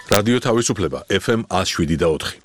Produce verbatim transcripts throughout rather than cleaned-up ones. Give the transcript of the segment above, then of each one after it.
რადიო თავისუფლება ეფ ემ one oh seven და four.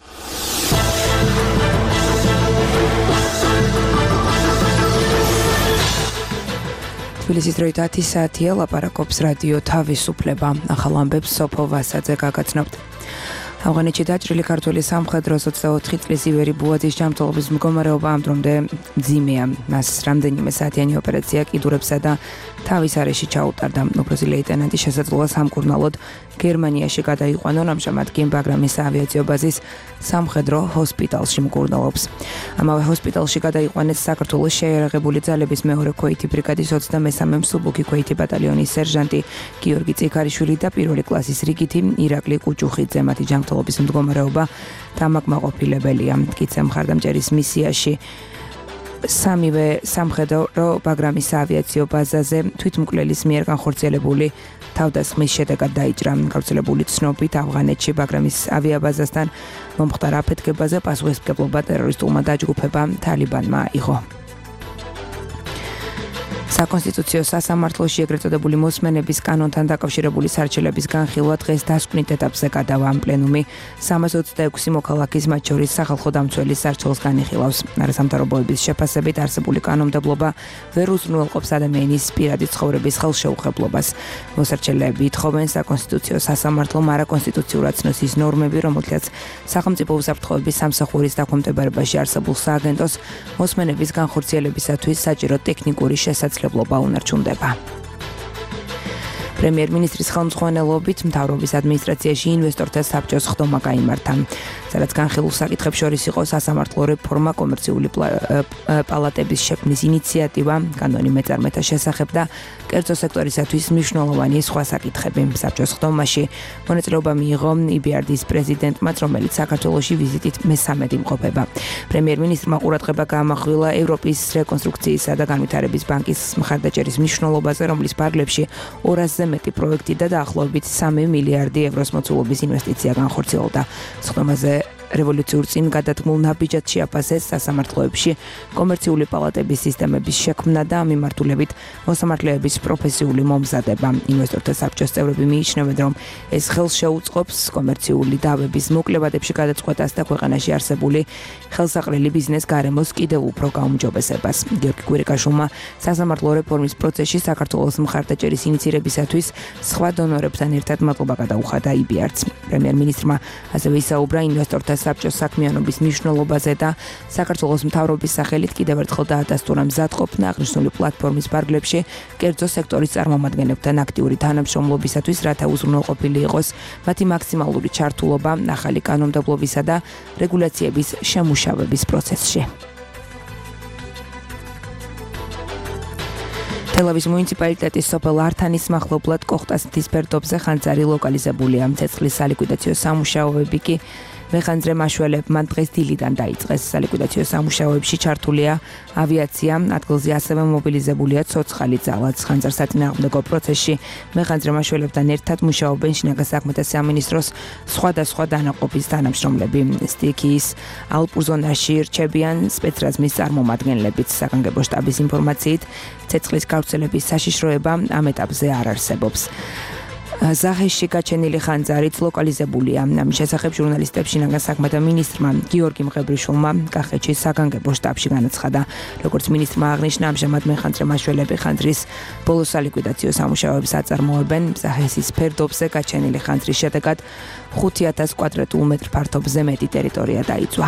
თბილისის დროით ათი საათია, ლაპარაკობს რადიო თავისუფლება. ახალ ამბებს სოფო ვასაძე გაგაცნობთ. ავღანეთში დაჭრილი ქართველი სამხედროს ოცდაოთხი წლის ივერი ბუაძის ჯანმრთელობის მდგომარეობა ამ დრომდე მძიმეა. მას რამდენიმე საათიანი ოპერაცია კიდურებსა და თავის არეში ჩაუტარდა. უფროსი ლეიტენანტი შესაძლოა სამკურნალოდ გერმანიაში გადაიყვანონ, ამჟამად კი ბაგრამის ავიაციო ბაზის სამხედრო ჰოსპიტალში მკურნალობს. ამავე ჰოსპიტალში გადაიყვანეს საქართველოს შეიარაღებული ძალების მეორე ქვეითი ბრიგადის ოცდამესამე მსუბუქი ქვეითი ბატალიონის სერჟანტი გიორგი წიქარიშვილი და პირველი კლასის რიგითი ირაკლი კუჭუხიძე. მათი ჯანმრთელობის მდგომარეობა დამაკმაყოფილებელია. მტკიცე მხარდამჭერის მისიაში სამივე სამხედრო ბაგრამის ავიაციო ბაზაზე თვითმკვლელის მიერ განხორციელებული თავდასხმის შედეგად დაიჭრა. გავრცელებული ცნობით ავღანეთში ბაგრამის ავიაბაზასთან მომხდარ აფეთქებაზე პასუხისმგებლობა ტერორისტულმა დაჯგუფებამ თალიბანმა აიღო. საკონსტიტუციო სასამართლოში ეგრეთ წოდებული მოსმენების კანონთან დაკავშირებული სარჩელების განხილვა დღეს დასკვნით ეტაპზე გადავა. პლენუმი სამას ოცდაექვსი მოქალაქის, მათ შორის სახალხო დამცველის სარჩელს განიხილავს. არასამთავრობოების შეფასებით არსებული კანონმდებლობა ვერ უზრუნველყოფს ადამიანის პირადი ცხოვრების ხელშეუხებლობას. მოსარჩელეები ითხოვენ საკონსტიტუციო სასამართლომ არაკონსტიტუციურად ცნოს ნორმები, რომელთაც სახელმწიფო უსაფრთხოების სამსახურის დაქვემდებარებაში არსებულ სააგენტოს მოსმენების განხორციელებისათვის საჭირო ტექნიკური შესაძლებლობა უნარჩუნდება. პრემიერ-მინისტრის ხელმძღვანელობით მთავრობის ადმინისტრაციაში ინვესტორთა საბჭოს ხდომა გაიმართა. სადაც განხილულ საკითხებს შორის იყო სასამართლო რეფორმა, კომერციული პალატების შექმნის ინიციატივა, კანონი მეწარმეთა შესახებ და კერძო სექტორისათვის მნიშვნელოვანი სხვა საკითხები. საბჭოს ხდომაში მონაწილეობა მიიღო ი ბი არ დის პრეზიდენტმაც, რომელიც საქართველოში ვიზიტით მესამედი იმყოფება. პრემიერ-მინისტრმა ყურადღება გაამახვილა ევროპის რეკონსტრუქციისა და განვითარების ბანკის მხარდაჭერის მნიშვნელობაზე, რომლის ფარგლებში ორასზე მეტი პროექტი და დაახლოებით სამი მილიარდი ევროს მოცულობის ინვესტიცია განხორციელდა. ხდომაზე რევოლუციურ წინ გადადგმულ ნაბიჯად შეაფასეს სასამართლოებში კომერციული პალატების სისტემების შექმნა და მიმართულებით მოსამართლეების პროფესიული მომზადება. ინვესტორთა საბჭოს წევრები მიიჩნევენ, რომ ეს ხელს შეუწყობს კომერციული დავების მოკლებადებში გადაწყვეტას და ქვეყანაში არსებული ხელსაყრელი ბიზნეს გარემოს კიდევ უფრო გაუმჯობესებას. გიორგი კვირიკაშვილმა სასამართლო რეფორმის პროცესში საქართველოს მხარდაჭერის ინიცირებისათვის სხვა დონორებთან ერთად მადლობა გადაუხადა ი ბი არ-ს. პრემიერ-მინისტრმა ასევე ისაუბრა ინვესტორთა საბჭოს საქმიანობის მნიშვნელობაზე და საქართველოს მთავრობის სახელით კიდევ ერთხელ დაადასტურა მზადყოფნა აღნიშნული პლატფორმის ფარგლებში კერძო სექტორის წარმომადგენლებთან აქტიური თანამშრომლობისათვის, რათა უზრუნველყოფილი იყოს მათი მაქსიმალური ჩართულობა ახალი კანონმდებლობისა და რეგულაციების შემუშავების პროცესში. თელავის მუნიციპალიტეტის სოფელ ართანის მახლობლად კოხტასეთის ფერდობზე ხანძარი ლოკალიზებულია. ცეცხლის სალიკვიდაციო სამუშაოები კი მეხანძრე მაშველებმა დღეს დილიდან დაიწყეს. სალიკვიდაციო სამუშაოებში ჩართულია ავიაცია, ადგილზე ასევე მობილიზებულია ცოცხალი ძალაც. ხანძარსაწინააღმდეგო პროცესში მეხანძრე მაშველებთან ერთად მუშაობენ შინაგან საქმეთა სამინისტროს სხვადასხვა დანაყოფის თანამშრომლები. სტიქიის ალპურ ზონაში რჩებიან სპეცრაზმის წარმომადგენლებიც. საგანგებო შტაბის ინფორმაციით, ცეცხლის გავრცელების საშიშროება ამ ეტაპზე არ არსებობს. ზახეში გაჩენილი ხანძარიც ლოკალიზებულია. ამის შესახებ ჟურნალისტებს შინაგან საქმეთა მინისტრმა გიორგი მღებრიშვილმა კახეთში საგანგებო შტაბში განაცხადა. როგორც მინისტრმა აღნიშნა, ამჟამად მეხანძრე მაშველები ხანძრის ბოლო სალიკვიდაციო სამუშაოებს აწარმოებენ. ზახესის ფერდობზე გაჩენილი ხანძრის შედეგად ხუთი ათას კვადრატულ მეტრ ფართობზე მეტი ტერიტორია დაიწვა.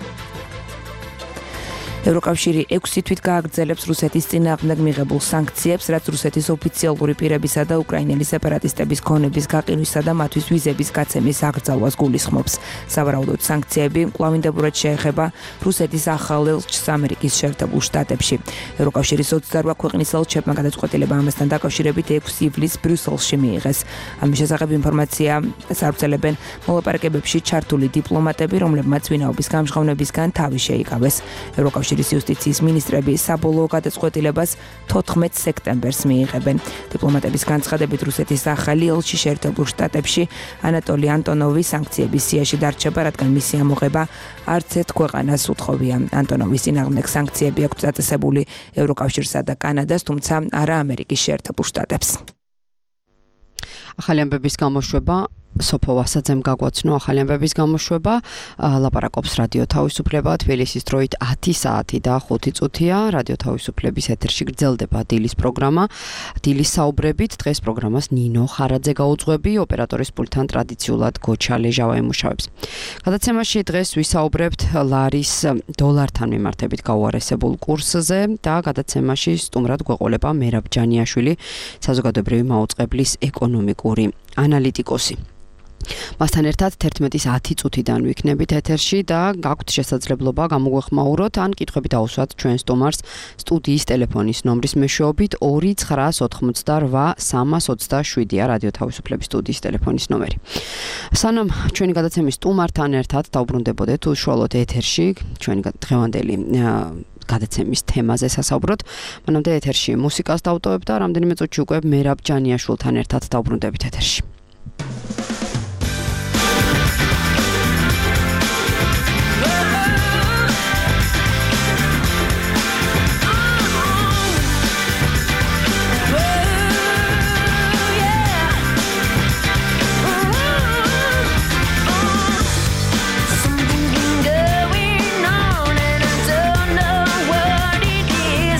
ევროკავშირი ექვსი თვით გააგრძელებს რუსეთის წინააღმდეგ მიღებულ სანქციებს, რაც რუსეთის ოფიციალური პირებისა და უკრაინელი სეპარატისტების ქონების გაყინვისა და მათთვის ვიზების გაცემის აკრძალვას გულისხმობს. სავარაუდოდ სანქციები კვლავინდებურად შეეხება რუსეთის ახალ ელჩს ამერიკის შეერთებულ შტატებში. ევროკავშირის ოცდარვა ქვეყნის ელჩებმა გადაწყვეტილება ამასთან დაკავშირებით ექვსი ივლისს ბრიუსელში მიიღეს. ამის შესახებ ინფორმაცია სავრცელებენ მოლაპარაკებებში ჩართული დიპლომატები, რომლებმაც ვინაობის გამჟღავნებისგან თავი შეიკავეს. ევროკავშირის იუსტიციის მინისტრები საბოლოო გადაწყვეტილებას თოთხმეტ სექტემბერს მიიღებენ. დიპლომატების განცხადებით, რუსეთის ახალი ელჩი შეერთებულ შტატებში ანატოლი ანტონოვი სანქციების სიაში დარჩება, რადგან მისი ამოღება არც ერთ ქვეყანას უთხოვია. ანტონოვის წინააღმდეგ სანქციები აქვს დაწესებული ევროკავშირსა და კანადას, თუმცა არა ამერიკის შეერთებულ შტატებს. ახალი ამბების გამოშვება სოფო ვასაძემ გაგვაცნო ახალი ამბების გამოშვება. ლაპარაკობს რადიო თავისუფლება, თბილისის დროით ათი საათი და ხუთი წუთია. რადიო თავისუფლების ეთერში გრძელდება დილის პროგრამა. დილის საუბრებით დღეს პროგრამას ნინო ხარაძე გაუძღვები, ოპერატორის პულტთან ტრადიციულად გოჩა ლეჟავა ემუშავებს. გადაცემაში დღეს ვისაუბრებთ ლარის დოლართან მიმართებით გაუარესებულ კურსზე და გადაცემაში სტუმრად გვეყოლება მერაბ ჯანიაშვილი, საზოგადოებრივი მაუწყებლის ეკონომიკური ანალიტიკოსი. მასთან ერთად თერთმეტის ათი წუთიდან ვიქნებით ეთერში და გაქვთ შესაძლებლობა გამოგვეხმაუროთ ან კითხვები დაუსვათ ჩვენ სტუმარს სტუდიის ტელეფონის ნომრის მეშვეობით ორი ცხრას ოთხმოცდარვა სამას ოცდაშვიდია რადიო თავისუფლების სტუდიის ტელეფონის ნომერი. სანამ ჩვენი გადაცემის სტუმართან ერთად დავბრუნდებოდეთ უშუალოდ ეთერში ჩვენი დღევანდელი გადაცემის თემაზე სასაუბროთ, მანამდე ეთერში მუსიკას დავტოვებ და რამდენიმე წუთში უკვე მერაბ ჯანიაშვილთან ერთად დავბრუნდებით ეთერში.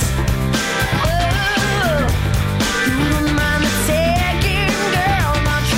Taking girl, not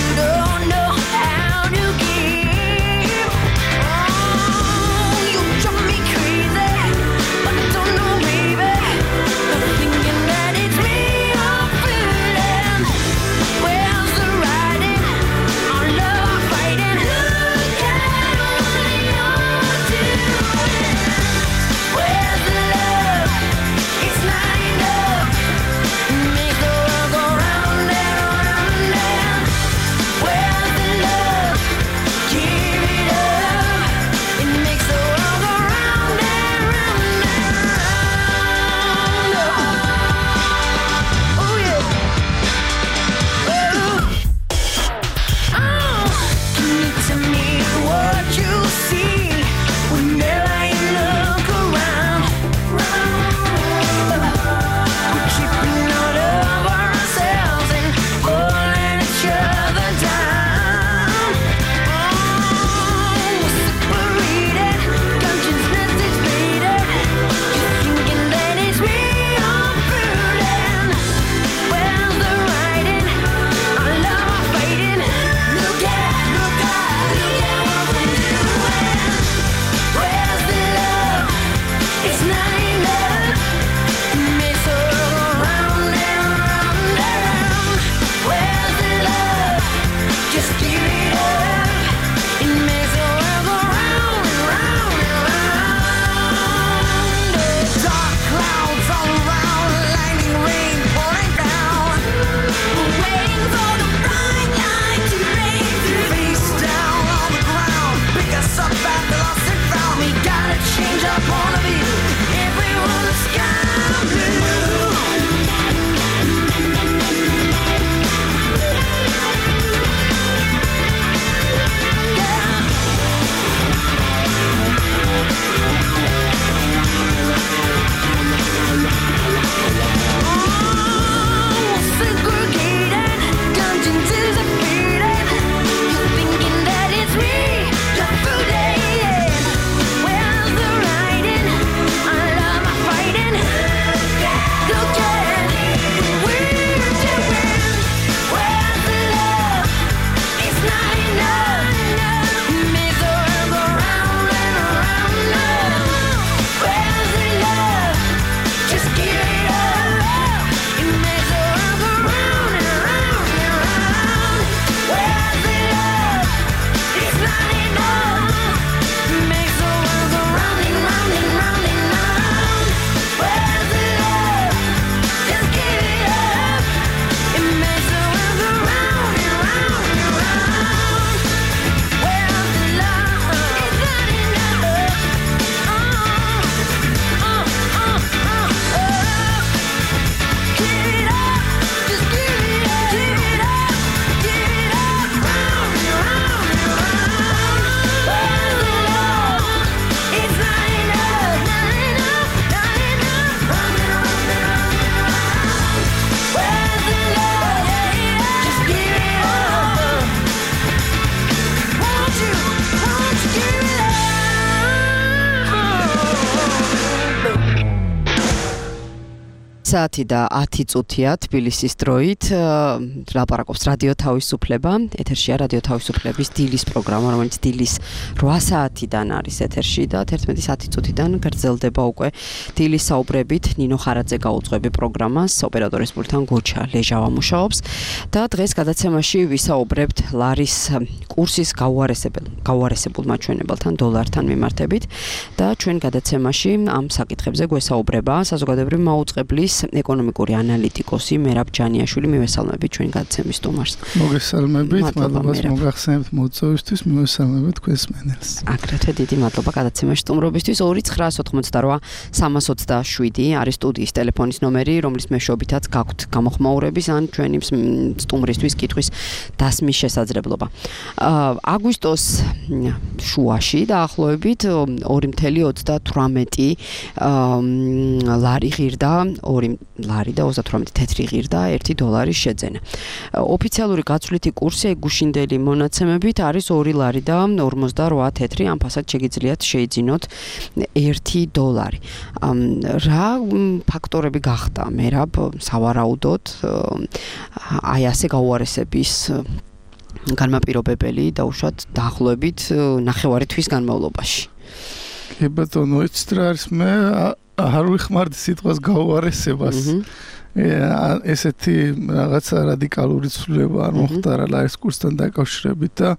საათი და ათი წუთია თბილისის დროით ლაპარაკობს რადიო თავისუფლება. ეთერშია რადიო თავისუფლების დილის პროგრამა, რომელიც დილის რვა საათიდან არის ეთერში და თერთმეტი საათი წუთიდან გრძელდება უკვე დილის საუბრებით. ნინო ხარაძე გაუძღვები პროგრამას, ოპერატორის პულტთან გოჩა ლეჟავა მუშაობს და დღეს გადაცემაში ვისაუბრებთ ლარის კურსის გაუარესებელ გაუარესებულ მაჩვენებელთან დოლართან მიმართებით და ჩვენ გადაცემაში ამ საკითხებზე გვესაუბრება საზოგადოებრივი მაუწყებლის ეკონომიკური ანალიტიკოსი მერაბ ჯანიაშვილი. მივესალმებით ჩვენ გადაცემის სტუმარს. მოგესალმებით, მადლობას მოგახსენებთ მოწვევისთვის, მივესალმებით თქვენს მენელს. აგრეთვე დიდი მადლობა გადაცემაში სტუმრობისთვის. ორი ცხრა ოცდაოთხმოცდარვა სამას ოცდაშვიდი არის სტუდიის ტელეფონის ნომერი, რომლის მეშვეობითაც გაქვთ გამოხმაურების ან ჩვენი სტუმრისთვის კითხვის დასმის შესაძლებლობა. აგვისტოს შუაში დაახლოებით ორი ათეული ოცდათვრამეტი ლარი ღირდა, ორი ლარი და ოცდათვრამეტი თეთრი ღირდა ერთი დოლარის შეძენა. ოფიციალური გაცვლითი კურსი გუშინდელი მონაცემებით არის ორი ლარი და ორმოცდარვა თეთრი, ამ ფასად შეგიძლიათ შეიძინოთ ერთი დოლარი. რა ფაქტორები გახდა მერაბ სავარაუდოდ აი ასე გაუარესების განმაპირობებელი და უშუალოდ დაახლოებით ნახევარი თვის განმავლობაში? კი ბატონო, იცით რა არის, მე არ ვიხმარდი სიტყვას გაუარესებას. ესეთი რაღაცა რადიკალური ცვლილება არ მოხდა ლარის კურსთან დაკავშირებით და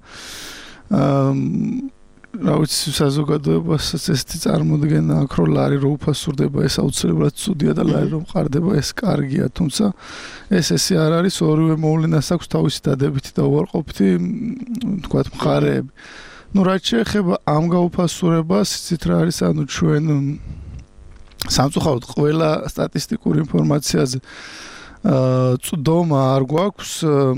რა ვიცი, საზოგადოებასაც ესეთი წარმოდგენა აქვს, რომ ლარი რო უფასურდება, ეს აუცილებლად ცუდია და ლარი რო მყარდება, ეს კარგია, თუმცა ეს ესე არ არის, ორივე მოვლენას აქვს თავისი დადებითი და უარყოფითი, თქვათ, მხარეები. ნუ რაც შეეხება ამ გაუფასურებას, იცით რა არის, ანუ ჩვენ სამწუხაროდ ყველა სტატისტიკურ ინფორმაციაზე წვდომა არ გვაქვს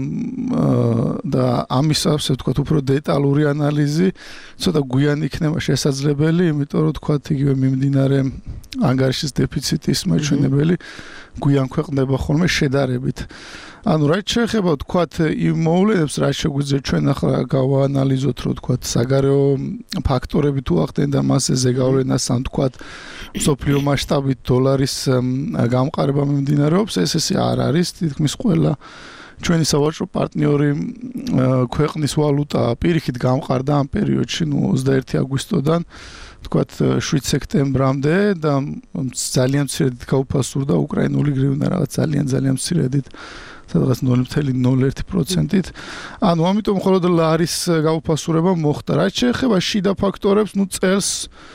და ამის ასე ვთქვათ, უფრო დეტალური ანალიზი ცოტა გვიან იქნება შესაძლებელი, იმიტომ რომ თქვათ იგივე მიმდინარე ანგარიშის დეფიციტის მაჩვენებელი გვიან ქვეყნდება ხოლმე შედარებით. ანუ რაც შეეხება თქვათ იმ მოვლენებს, რაც შეგვიძლია ჩვენ ახლა გავაანალიზოთ, რომ თქვათ საგარეო ფაქტორები თუ ახდენდა მასზე ზეგავლენას, ან თქვათ მსოფლიო მასშტაბით დოლარის გამყარება მიმდინარეობს, ეს ესე არ არის. თითქმის ყველა ჩვენი სავაჭრო პარტნიორი ქვეყნის ვალუტა პირიქით გამყარდა ამ პერიოდში, ნუ ოცდაერთი აგვისტოდან თქვათ შვიდ სექტემბრამდე და ძალიან მცირედით გაუფასურდა უკრაინული გრივნა, რაღაც ძალიან ძალიან მცირედით, სადღაც ნული ათეული ნული ერთი პროცენტით. ანუ ამიტომ მხოლოდ ლარის გაუფასურება მოხდა. რაც შეეხება შიდა ფაქტორებს, ნუ წელს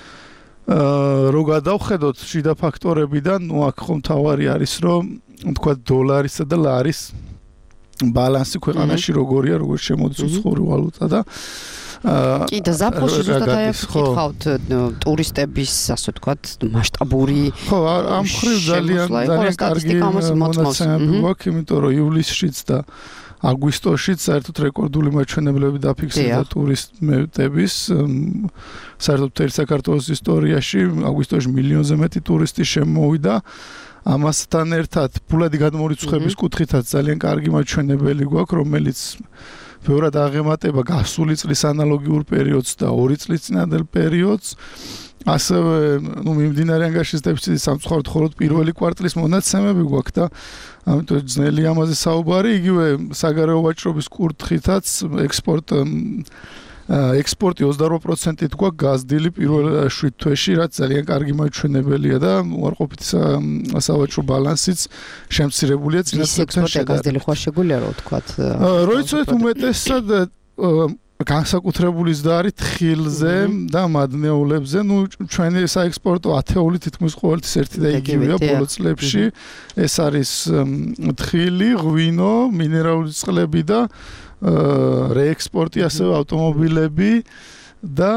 რო გადავხედოთ შიდა ფაქტორებიდან, ნუ აქ ხომ თავარი არის, რომ თქვათ დოლარისა და ლარის ბალანსი ქვეყანაში როგორია, როგორ შემოდის უცხოური ვალუტა და კი და ზაფხულში ზუსტად აი აქ ვკითხავთ ტურისტების, ასე ვთქვათ, მასშტაბური ხო, ამ მხრივ ძალიან ძალიან კარგი მონაცემები გვაქვს, იმიტომ რომ ივლისშიც და აგვისტოშიც საერთოდ რეკორდული მაჩვენებლები დაფიქსირდა ტურისტების. საერთოდ მთელი საქართველოს ისტორიაში აგვისტოში მილიონზე მეტი ტურისტი შემოვიდა. ამასთან ერთად ფულადი გადმორიცხვების კუთხითაც ძალიან კარგი მაჩვენებელი გვაქვს, რომელიც ბევრად აღემატება გასული წლის ანალოგიურ პერიოდს და ორი წლის წინანდელ პერიოდს. ასევე ნუ მიმდინარე ანგარიშის დეფიციტის სამწუხაროდ მხოლოდ პირველი კვარტლის მონაცემები გვაქვს და ამიტომ ძნელია ამაზე საუბარი. იგივე საგარეო ვაჭრობის კუთხითაც ექსპორტ ექსპორტი ოცდარვა პროცენტით გვაქვს გაზრდილი პირველ შვიდ თვეში, რაც ძალიან კარგი მაჩვენებელია და უარყოფითი სავაჭრო ბალანსიც შემცირებულია წინა წლებთან შედარებით. გაზრდილი ხوار შეგვიძლია რა ვთქვათ? რო იცით უმეტესად განსაკუთრებული ზრდა არის თხილზე და მადნეულებზე. ნუ ჩვენი საექსპორტო ათეული თითქმის ყოველთვის ერთი და იგივეა ბოლო წლებში. ეს არის თხილი, ღვინო, მინერალური წყლები და რეექსპორტი, ასევე ავტომობილები და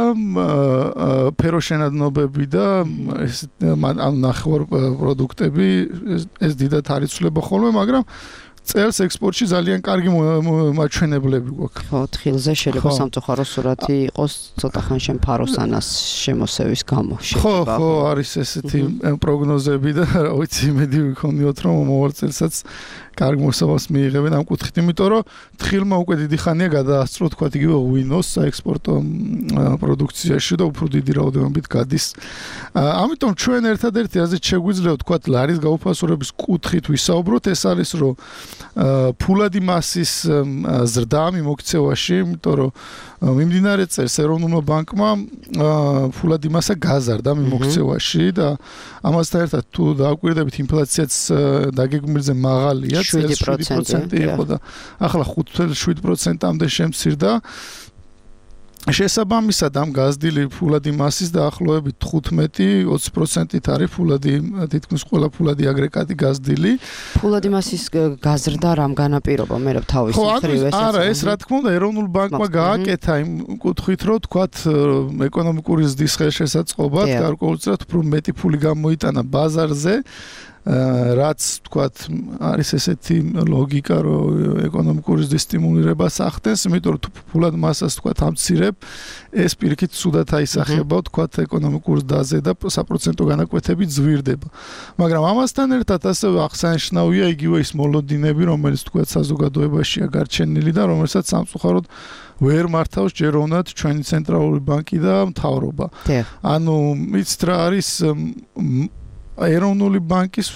ფეროშენადნობები და ეს ანუ ნახევარ პროდუქტები, ეს დიდად არ იცვლება ხოლმე, მაგრამ წელს ექსპორტში ძალიან კარგი მაჩვენებლები გვაქვს. ხო, თხილზე შეიძლება სამწუხარო სურათი იყოს ცოტა ხანში ფაროსანას შემოსევის გამო. ხო, ხო, არის ესეთი პროგნოზები და რა ვიცი, იმედი ვიქონიოთ, რომ მომავალ წელსაც კარგ მოსავალს მიიღებენ ამ კუთხით, იმიტომ რომ თხილმა უკვე დიდი ხანია გადაასწრო, თქვა იგივე ღვინოს საექსპორტო პროდუქციაში და უფრო დიდი რაოდენობით გადის. ამიტომ ჩვენ ერთადერთი აზრით შეგვიძლია თქვა ლარის გაუფასურების კუთხით ვისაუბროთ, ეს არის რომ ფულადი მასის ზრდა მიმოქცევაში, იმიტომ რომ მიმდინარე წელს ეროვნულმა ბანკმა ფულადი მასა გაზარდა მიმოქცევაში და ამასთან ერთად თუ დააკვირდებით ინფლაციაც დაგეგმილზე მაღალია, წელს შვიდი პროცენტი იყო და ახლა ხუთ წელს შვიდ პროცენტამდე შემცირდა. შესაბამისად ამ გაზრდილი ფულადი მასის დაახლოებით თხუთმეტი ოცი პროცენტით არის ფულადი თითქმის ყველა ფულადი აგრეგატი გაზრდილი. ფულადი მასის გაზრდა რამ განაპირობა მე რა თავის მხრივ ესაც. არა, ეს რა თქმა უნდა ეროვნულ ბანკმა გააკეთა იმ კუთხით რომ თქვათ ეკონომიკური ზრდის ხელშესაწყობად გარკვეულწილად უფრო მეტი ფული გამოიტანა ბაზარზე. რაც თქვათ არის ესეთი ლოგიკა რომ ეკონომიკური ზრდის სტიმულირებას ახდენს, იმიტომ რომ ფულად მასას თქვათ ამცირებ, ეს პირიქით ცუდად აისახება თქვათ ეკონომიკურ ზრდაზე და საპროცენტო განაკვეთები ძვირდება. მაგრამ ამასთან ერთად ასევე აღსანიშნავია იგივე ის მოლოდინები, რომელიც თქვათ საზოგადოებაშია გარჩენილი და რომელსაც სამწუხაროდ ვერ მართავს ჯეროვნად ჩვენი ცენტრალური ბანკი და მთავრობა. ანუ იცით რა არის ეროვნული ბანკის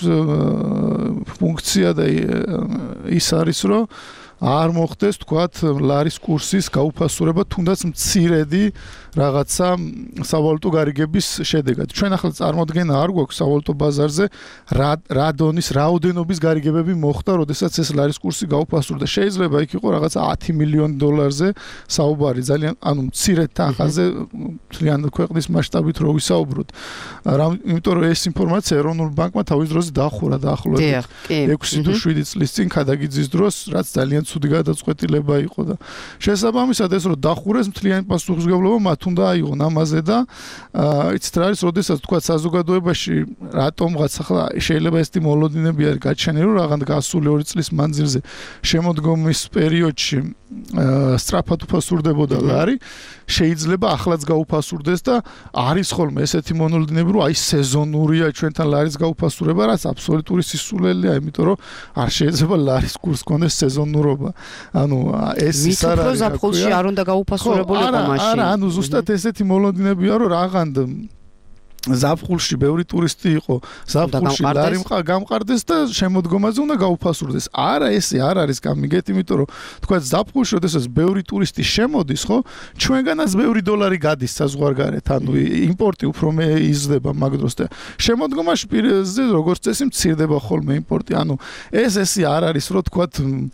ფუნქცია და ის არის რომ არ მოხდეს თქვათ ლარის კურსის გაუფასურება თუნდაც მცირედი რაღაცა სავალუტო გარიგების შედეგად. ჩვენ ახლა წარმოდგენა არ გვაქვს სავალუტო ბაზარზე რა დონის რაოდენობის გარიგებები მოხდა, როდესაც ეს ლარის კურსი გაუფასურდა. შეიძლება იქ იყო რაღაცა ათი მილიონი დოლარზე საუბარი, ძალიან ანუ მცირედ თანხაზე ძალიან ქვეყნის მასშტაბით რო ვისაუბროთ. იმიტომ რომ ეს ინფორმაცია ეროვნულ ბანკმა თავის დროზე დაახურა დაახლოებით ექვსი თუ შვიდი წლის წინ ქადაგიძის დროს, რაც ძალიან ცუდი გადაწყვეტილება იყო და შესაბამისად ეს რომ დახურეს მთლიანი პასუხისმგებლობა მათ უნდა აიღონ ამაზე და იცით რა არის, როდესაც თქვა საზოგადოებაში რატომღაც ახლა შეიძლება ესეთი მოლოდინები არის გაჩენილი, რომ რაღაც გასული ორი წლის მანძილზე შემოდგომის პერიოდში სწრაფად უფასურდებოდა ლარი, შეიძლება ახლაც გაუფასურდეს და არის ხოლმე ესეთი მოლოდინები, რომ აი სეზონურია ჩვენთან ლარის გაუფასურება, რაც აბსოლუტური სისულელეა, იმიტომ რომ არ შეიძლება ლარის კურს კონდეს სეზონურობა. ანუ ეს ის არ არის. ზაფხულში არ უნდა გაუფასურებულიყო მაშინ. არა, ანუ ზუსტად ესეთი მოლოდინებია, რომ რაღაცა ზაფხულში ბევრი ტურისტი იყო, ზაფხულში ლარი გამყარდეს და შემოდგომაზე უნდა გაუფასურდეს. არა, ესე არ არის გამიგეთ, იმიტომ რომ თქვა ზაფხულში, როდესაც ბევრი ტურისტი შემოდის, ხო, ჩვენგანაც ბევრი დოლარი გადის საზღვარგარეთ, ანუ იმპორტი უფრო მე იზრდება მაგ დროს და შემოდგომაში პირზე როგორც წესი მცირდება ხოლმე იმპორტი. ანუ ეს ესე არ არის, რომ თქვა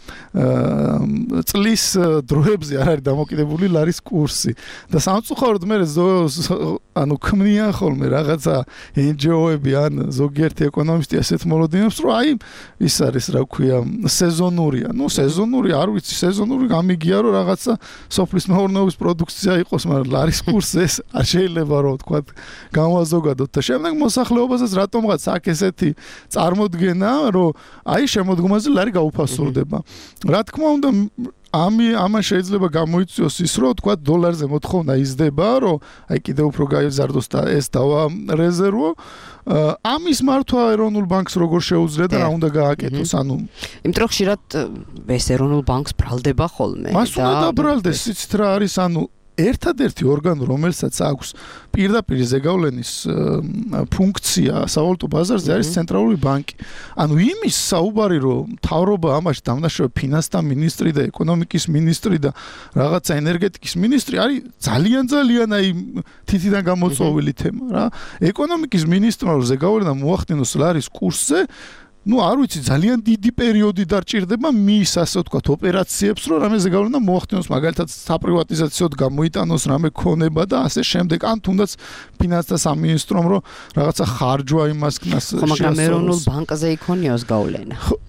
წლის დროებზე არ არის დამოკიდებული ლარის კურსი. და სამწუხაროდ მე ანუ ქმნიან ხოლმე რაღაცა εν ჯი ო-ები ან ზოგიერთი ეკონომისტი ასეთ მოლოდინებს, რომ აი ის არის რა ქვია სეზონურია. ნუ სეზონური არ ვიცი, სეზონური გამიგია რომ რაღაცა სოფლის მეურნეობის პროდუქცია იყოს, მაგრამ ლარის კურსი ეს არ შეიძლება რომ თქვა განვაზოგადოთ და შემდეგ მოსახლეობასაც რატომღაც აქ ესეთი წარმოდგენა, რომ აი შემოდგომაზე ლარი გაუფასურდება. რა თქმა უნდა ამი ამან შეიძლება გამოიწვიოს ის, რომ თქვა დოლარზე მოთხოვნა იზრდება, რომ აი კიდევ უფრო გაიზარდოს და ეს დავა რეზერვო. ამის მართვა ეროვნულ ბანკს როგორ შეუძლია და რა უნდა გააკეთოს, ანუ იმიტომ რომ ხშირად ეს ეროვნულ ბანკს ბრალდება ხოლმე. მას უნდა დაბრალდეს, იცით რა არის, ანუ ერთადერთი ორგანო, რომელსაც აქვს პირდაპირ ზეგავლენის ფუნქცია სავალუტო ბაზარზე არის ცენტრალური ბანკი. ანუ იმის საუბარი, რომ მთავრობა ამაში დამნაშავე ფინანსთა მინისტრი და ეკონომიკის მინისტრი და რაღაცა ენერგეტიკის მინისტრი არის ძალიან ძალიან აი თითიდან გამოწვეული თემა რა. ეკონომიკის მინისტრმა რომ ზეგავლენა მოახდინოს ლარის კურსზე, ну, არ ვიცი, ძალიან დიდი პერიოდი დარჭირდება მის, ასე ვთქვათ, ოპერაციებს, რომ რამე ზეგავლენა მოახდინოს, მაგალითად, საპრივატიზაციოდ გამოიტანოს რამე ქონება და ასე შემდეგ, ან თუნდაც ფინანსთა სამინისტრომ, რომ რაღაცა ხარჯვა იმას ქნას შეასრულოს. ხო, მაგრამ ეროვნულ ბანკზე იქონიოს გავლენა.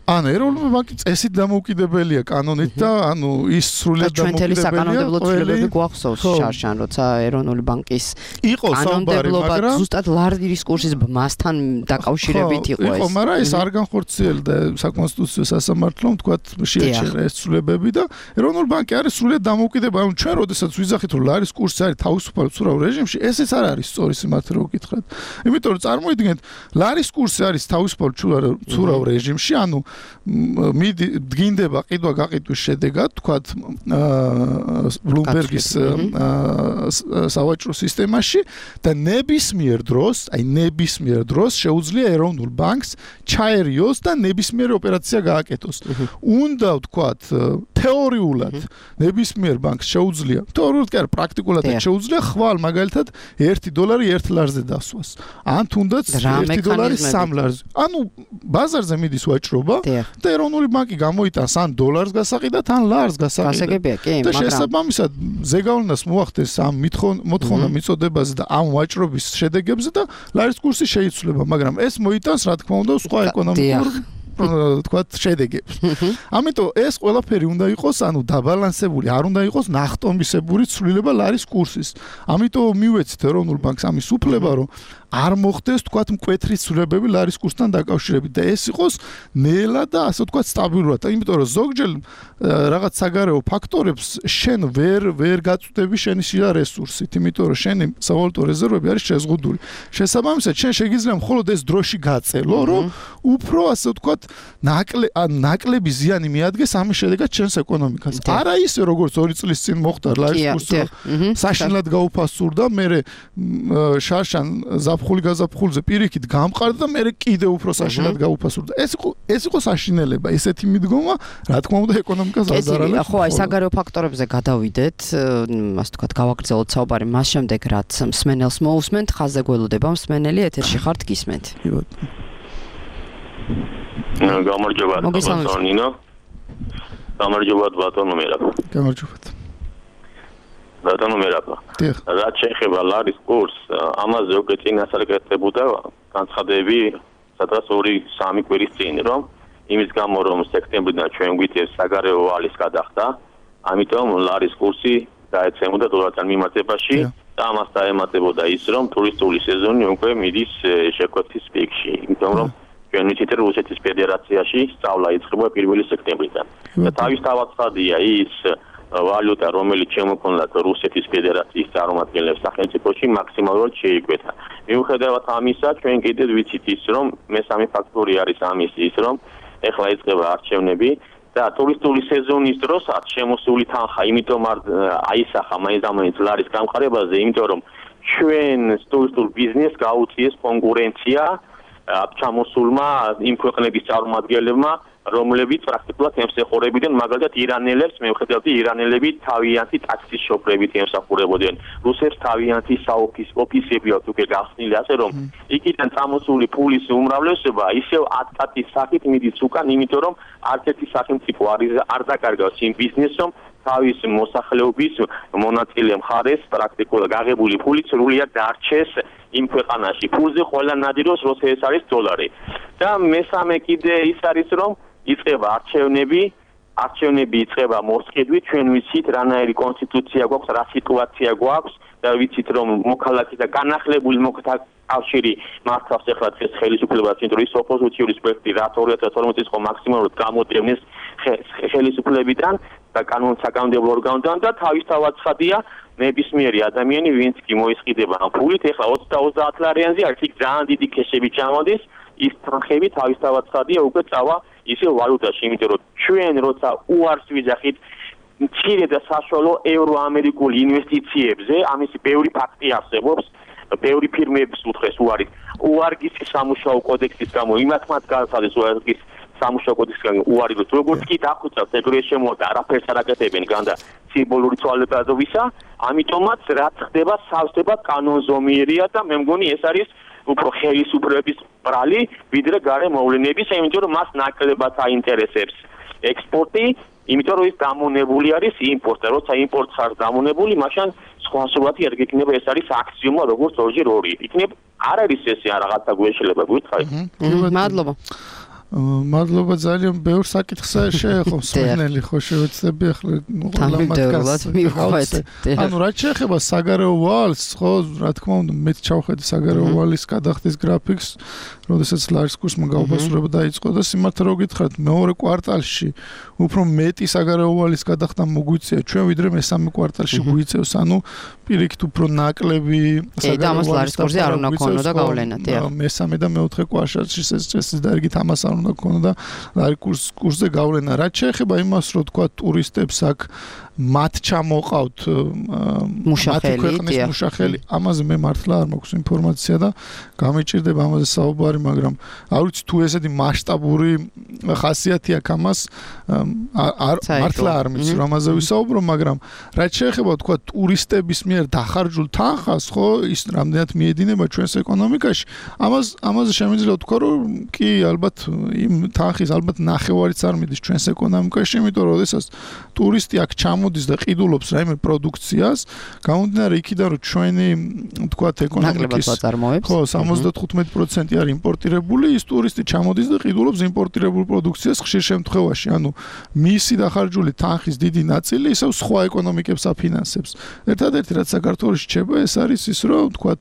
ანუ ეროვნული ბანკი წესით დამოუკიდებელია კანონით და ანუ ის სრულად ჩვენ დამოუკიდებელია. საკანონმდებლო ცვლილებები გვახსოვს შარშან, როცა ეროვნული ბანკის კანონმდებლობა ზუსტად ლარის კურსის მასთან დაკავშირებით იყო ეს. იყო, მაგრამ ეს არ განხორციელდა საკონსტიტუციო სასამართლომ, თქვათ, შეაჩერა ეს ცვლილებები და ეროვნული ბანკი არის სრულად დამოუკიდებელი. ანუ ჩვენ როდესაც ვიზახით რომ ლარის კურსი არის თავისუფალ უცრავ რეჟიმში, ესეც არ არის სწორი სიმართლე რო გითხრათ. იმიტომ რომ წარმოიდგინეთ, ლარის კურსი არის თავისუფალ უცრავ რეჟიმში, ანუ მიდი დგინდება ყიდვა გაყიდვის შედეგად, თქვათ, ბლუმბერგის სავაჭრო სისტემაში და ნებისმიერ დროს, აი ნებისმიერ დროს შეუძლია ეროვნულ ბანკს ჩაერიოს და ნებისმიერი ოპერაცია გააკეთოს. უნდა ვთქვათ, თეორიულად ნებისმიერ ბანკს შეუძლია, თეორიულად კი არა, პრაქტიკულად შეუძლია ხვალ მაგალითად ერთი დოლარი ერთ ლარზე დასვას. ან თუნდაც ერთი დოლარი სამ ლარზე. ანუ ბაზარზე მიდის ვაჭრობა და ეროვნული ბანკი გამოიტანს ან დოლარს გასაყიდად, ან ლარს გასაყიდად. და შესაბამისად ზეგავლენას მოახდეს ამ მოთხოვნა მიწოდებაზე და ამ ვაჭრობის შედეგებზე და ლარის კურსი შეიცვლება, მაგრამ ეს მოიტანს, რა თქმა უნდა, სხვა ეკონომიკურ თქვათ შედეგებს. ამიტომ ეს ყველაფერი უნდა იყოს, ანუ დაბალანსებული, არ უნდა იყოს ნახტომისებური ცვლილება ლარის კურსის. ამიტომ მივეცით ეროვნულ ბანკს ამის უფლება, რომ არ მოხდეს თქვათ მკვეთრი ცვლილებები ლარის კურსთან დაკავშირებით და ეს იყოს ნელა და ასე ვთქვათ სტაბილურად. იმიტომ რომ ზოგჯერ რაღაც საგარეო ფაქტორებს შენ ვერ ვერ გაწვდები შენი შიდა რესურსით, იმიტომ რომ შენი სავალუტო რეზერვები არის შეზღუდული. შესაბამისად, შენ შეგიძლია მხოლოდ ეს დროში გაწელო, რომ უფრო ასე ვთქვათ ნაკლე ნაკლები ზიანი მიადგეს ამის შედეგად შენს ეკონომიკას. არა ისე როგორც ორი წლის წინ მოხდა ლარის კურსი საშინლად გაუფასურდა, მე შარშან ზაფხული გაზაფხულზე პირიქით გამყარდა და მე კიდე უფრო საშინლად გაუფასურდა. ეს იყო ეს იყო საშინელება, ესეთი მიდგომა, რა თქმა უნდა, ეკონომიკას აზარალებს. ხო, აი საგარეო ფაქტორებზე გადავიდეთ, ასე ვთქვათ, გავაგრძელოთ საუბარი მას შემდეგ, რაც მსმენელს მოусმენთ, ხაზზე გველოდება მსმენელი, ეთერში ხართ, გისმენთ. გამარჯობა ბატონო ნინო. გამარჯობა ბატონო მერაბ. გამარჯობა. ბატონო მერაბ. რაც შეეხება ლარის კურსს, ამაზე უკვე წინასწარ განცხადები, სადაც ორი სამი კვირის წინ, რომ იმის გამო რომ სექტემბრიდან ჩვენ გვიწევს საგარეო ვალის გადახდა, ამიტომ ლარის კურსი დაეცემოდა დოლართან მიმართებაში და ამას დაემატებოდა ის, რომ ტურისტული სეზონი უკვე მიდის შეკვეთის პიკში, იმიტომ რომ ჩვენ ვიცით რომ რუსეთის ფედერაციაში სწავლა იწყება პირველი სექტემბრიდან. და თავისთავად ხადია ის ვალუტა, რომელიც შემოქონდათ რუსეთის ფედერაციის წარმომადგენლებს სახელმწიფოში, მაქსიმალურად შეიკვეთა. მიუხედავად ამისა, ჩვენ კიდევ ვიცით ის, რომ მესამე ფაქტორი არის ამის ის, რომ ეხლა იწყება არჩევნები და ტურისტული სეზონის დროსაც შემოსული თანხა, იმიტომ არ აისახა მაინც ლარის გამყარებაზე, იმიტომ რომ ჩვენ ტურისტულ ბიზნესს გაუწიეს კონკურენცია ჩამოსულმა იმ ქვეყნების წარმომადგენლებმა, რომლებიც პრაქტიკულად ემსახურებოდნენ მაგალითად ირანელებს, მიუხედავად ირანელები თავიანთი ტაქსის შოფრებით ემსახურებოდნენ. რუსებს თავიანთი საოფისე ოფისები აქვს უკვე გახსნილი, ასე რომ იქიდან წამოსული ფულის უმრავლესობა ისევ ათკატის სახით მიდის უკან, იმიტომ რომ არც ერთი სახელმწიფო არ დაკარგავს იმ ბიზნესს, რომ თავის მოსახლეობის მონაწილე მხარეს პრაქტიკულად გაღებული ფული სრულიად დარჩეს იმ ქვეყანაში. ფულზე ყველა ნადირობს, როცა ეს არის დოლარი. და მესამე კიდე ის არის, რომ იწყება არჩევნები, არჩევნები იწყება მოსყიდვით, ჩვენ ვიცით რანაირი კონსტიტუცია გვაქვს, რა სიტუაცია გვაქვს და ვიცით რომ მოქალაქე და განახლებული მოქალაქე კავშირი მართავს ახლა დღეს ხელისუფლებას, იმიტომ რომ ის ოპოზიციური სპექტრი რა ორი ათას თორმეტი წლის მაქსიმალურად გამოდევნეს ხელისუფლებიდან და საკანონმდებლო ორგანოდან და თავისთავად ცხადია ნებისმიერი ადამიანი, ვინც კი მოისყიდება ამ ფულით, ახლა ოცდაათ ლარიანზე არის, იქ ძალიან დიდი ქეშები ჩამოდის, ის თანხები თავისთავად ცხადია უკვე წავა ისე ვალუტაში, იმიტომ რომ ჩვენ როცა უარს ვიძახით მცირე და საშუალო ევროამერიკული ინვესტიციებზე, ამისი ბევრი ფაქტი არსებობს, ბევრი ფირმების უთხეს უარის, უარგის სამუშაო კოდექსის გამო, იმათ მათ განსაზღვრეს უარგის სამუშაო კოდექსის გამო უარი, როგორც კი დახუცავს ეგრევე შემოვა, არაფერს არ აკეთებენ განდა სიმბოლური ცვალებადობისა, ამიტომაც რაც ხდება, სავსება კანონზომიერია და მე მგონი ეს არის უფრო ხელისუფლების ბრალი, ვიდრე გარე მოვლენების, იმიტომ რომ მას ნაკლებად აინტერესებს ექსპორტი, იმიტომ რომ ის დამონებული არის იმპორტზე, როცა იმპორტს არ დამონებული, მაშინ სხვა სურათი არ გექნება, ეს არის აქსიომა, როგორც ორჯერ ორი. იქნებ არ არის ესე რაღაცა გვეშლება, გითხარი. მადლობა. მადლობა ძალიან ბევრ საკითხსა შეეხო მსმენელი ხო შევეცდები ახლა ყველა მათგანს მივხვდეთ. ანუ რაც შეეხება საგარეო ვალს, ხო, რა თქმა უნდა, მე ჩავხედე საგარეო ვალის გადახდის გრაფიკს, როდესაც ლარის კურსმა გაუფასურება დაიწყო და სიმართლე რო გითხრათ, მეორე კვარტალში უფრო მეტი საგარეო ვალის გადახდა მოგვიწია ჩვენ, ვიდრე მესამე კვარტალში გვიწევს, ანუ პირიქით უფრო ნაკლები საგარეო ვალის კურსი არ უნდა ქონოდა გავლენა, დიახ. მესამე და მეოთხე კვარტალში ეს წესის დარგით ამას არ უნდა ქონოდა ლარი კურს კურსზე გავლენა. რაც შეეხება იმას, რომ თქვა ტურისტებს აქ მათ ჩამოყავთ მუშახელი, დიახ. მუშახელი, ამაზე მე მართლა არ მაქვს ინფორმაცია და გამიჭირდება ამაზე საუბარი, მაგრამ არ ვიცი თუ ესეთი მასშტაბური ხასიათი აქვს ამას, არ მართლა არ ვიცი რომ ამაზე ვისაუბრო, მაგრამ რაც შეეხება თქვა ტურისტების მიერ დახარჯულ თანხას, ხო, ის რამდენად მიედინება ჩვენს ეკონომიკაში, ამას ამაზე შემიძლია ვთქვა, რომ კი, ალბათ იმ თანხის ალბათ ნახევარიც არ მიდის ჩვენს ეკონომიკაში, იმიტომ რომ შესაძ ტურისტი აქ ჩამოდის და ყიდულობს რაიმე პროდუქციას, გამომდინარე იქიდან რომ ჩვენი თქვა ეკონომიკის ხო სამოცდათხუთმეტი პროცენტი არის იმპორტირებული, ის ტურისტი ჩამოდის და ყიდულობს იმპორტირებულ პროდუქციას ხშირ შემთხვევაში, ანუ მისი დახარჯული თანხის დიდი ნაწილი ისევ სხვა ეკონომიკებს აფინანსებს. ერთადერთი რაც საქართველოში რჩება, ეს არის ის რომ თქვა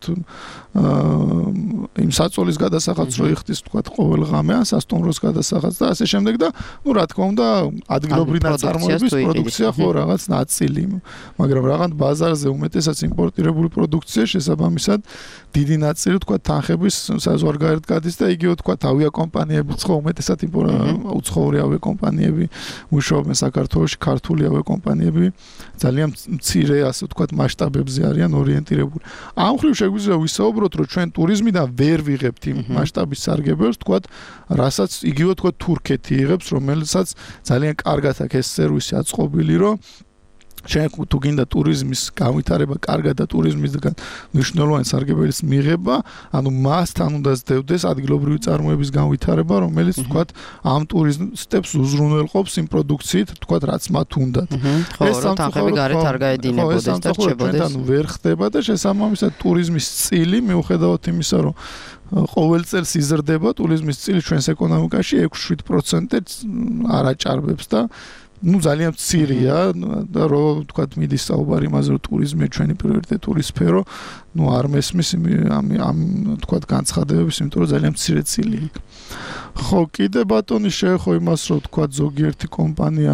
იმ საწოლის გადასახადს რო იხდის თქვა ყოველ ღამე ან სასტუმროს გადასახადს და ასე შემდეგ და ნუ რა თქმა უნდა ადგილობრივი ნაწარმოების პროდუქცია ხო რაღაც ნაწილი, მაგრამ რაღაც ბაზარზე უმეტესად იმპორტირებული პროდუქცია შესაბამისად დიდი ნაწილი თქვა თანხების საზღვარგარეთ გადის და იგივე თქვა ავიაკომპანიებიც ხო უმეტესად უცხოური ავიაკომპანიები მუშაობენ საქართველოში, ქართული ავიაკომპანიები ძალიან მცირე ასე თქვა მასშტაბებზე არიან ორიენტირებული. ამ ხრივ შეგვიძლია ვისაუბროთ, რომ ჩვენ ტურიზმიდან ვერ ვიღებთ იმ მასშტაბის სარგებელს, თქვა, რასაც იგივე თქვა თურქეთი იღებს, რომელსაც ძალიან კარგად აქვს ეს სერვისი აწყობილი, რომ ჩვენ თუ გინდა ტურიზმის განვითარება, კარგად და ტურიზმისგან მნიშვნელოვანი სარგებელის მიღება, ანუ მასთან უნდა სდევდეს ადგილობრივი წარმოების განვითარება, რომელიც თქვა ამ ტურისტებს უზრუნველყოფს იმ პროდუქციით, თქვა რაც მათ უნდათ. ეს თანხები გარეთ არ გაედინებოდეს და რჩებოდეს. ანუ ვერ ხდება და შესაბამისად ტურიზმის წილი მიუხედავად იმისა, რომ ყოველ წელს იზრდება ტურიზმის წილი ჩვენს ეკონომიკაში ექვსი-შვიდ პროცენტით არ აჭარბებს და ну ძალიან მცირეა და რო თქვა მიდის საუბარი იმაზე რომ ტურიზმი ჩვენი პრიორიტეტული სფერო, ну არ მესმის ამ ამ თქვა განცხადებებს, იმიტომ რომ ძალიან მცირე წილი. ხო, კიდე ბატონი შეეხო იმას, რომ თქვა ზოგიერთი კომპანია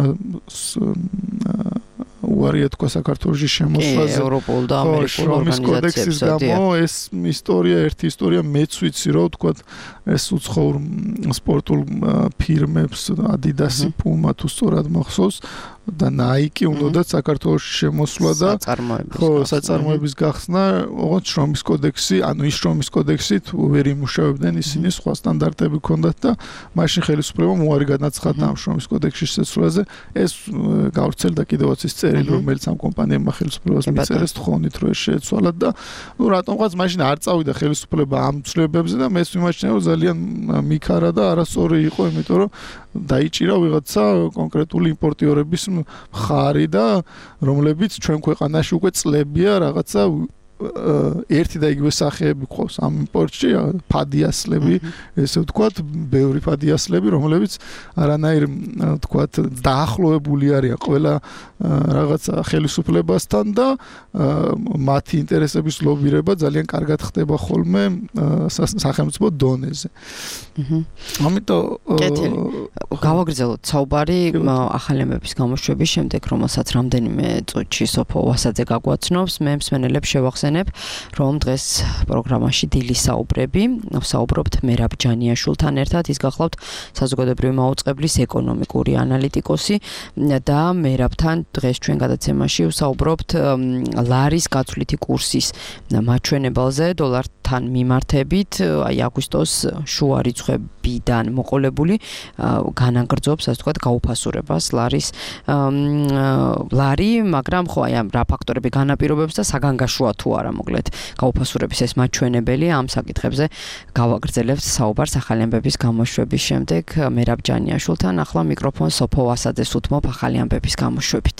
უარია თქვა საქართველოში შემოსვლაზე. ევროპულ და ამერიკულ ორგანიზაციებს გამო ეს ისტორია, ერთი ისტორია მეც ვიცი, რომ თქვა ეს უცხოურ სპორტულ ფირმებს, Adidas-ი, Puma თუ სწორად მახსოვს და Nike უნდათ საქართველოში შემოსვლა და ხო, საწარმოების გახსნა, ოღონდ შრომის კოდექსი, ანუ ის შრომის კოდექსით ვერ იმუშავებდნენ ისინი, სხვა სტანდარტები ჰქონდათ და მაშინ ხელისუფლებამ უარი განაცხადა ამ შრომის კოდექსის შესრულაზე. ეს გავრცელდა კიდევაც ის წერილი, რომელიც ამ კომპანიებმა ხელისუფლებას მიწერეს თხოვნით, რომ ეს შეეცვალათ და ну რატომღაც მაშინ არ წავიდა ხელისუფლება ამ ცვლილებებზე და მეც ვიმაჩნია, რომ ძალიან მიქარა და არასწორი იყო, იმიტომ რომ დაიჭირა ვიღაცა კონკრეტული იმპორტიორების მხარი და რომლებიც ჩვენ ქვეყანაში უკვე წლებია რაღაცა ერთი და იგივე სახეები ყავს ამ იმპორტში, ფადიასლები, ესე ვთქვათ, ბევრი ფადიასლები, რომლებიც არანაირ ვთქვათ დაახლოებული არიან ყველა რაღაცა ხელისუფლებასთან და მათი ინტერესების ლობირება ძალიან კარგად ხდება ხოლმე სახელმწიფო დონეზე. ამიტომ გავაგრძელოთ საუბარი ახალი ამბების გამოშვების შემდეგ, რომელსაც რამდენიმე წუთში სოფო ვასაძე გაგვაცნობს, მე მსმენელებს შევახსენებ, რომ დღეს პროგრამაში დილის საუბრები, ვსაუბრობთ მერაბ ჯანიაშვილთან ერთად, ის გახლავთ საზოგადოებრივი მაუწყებლის ეკონომიკური ანალიტიკოსი და მერაბთან დღეს ჩვენ გადაცემაში ვსაუბრობთ ლარის გაცვლითი კურსის მაჩვენებელზე დოლართან მიმართებით, აი აგვისტოს შუა რიცხვებიდან მოყოლებული განაგრძობს, ასე ვთქვათ, გაუფასურებას ლარის ლარი, მაგრამ ხო აი ამ რა ფაქტორები განაპირობებს და საგანგაშოა თუ არა მოკლედ გაუფასურების ეს მაჩვენებელი, ამ საკითხებზე გავაგრძელებთ საუბარს ახალი ამბების გამოშვების შემდეგ მერაბ ჯანიაშვილთან. ახლა მიკროფონს სოფო ვასაძეს უთმობ ახალი ამბების გამოშვებით.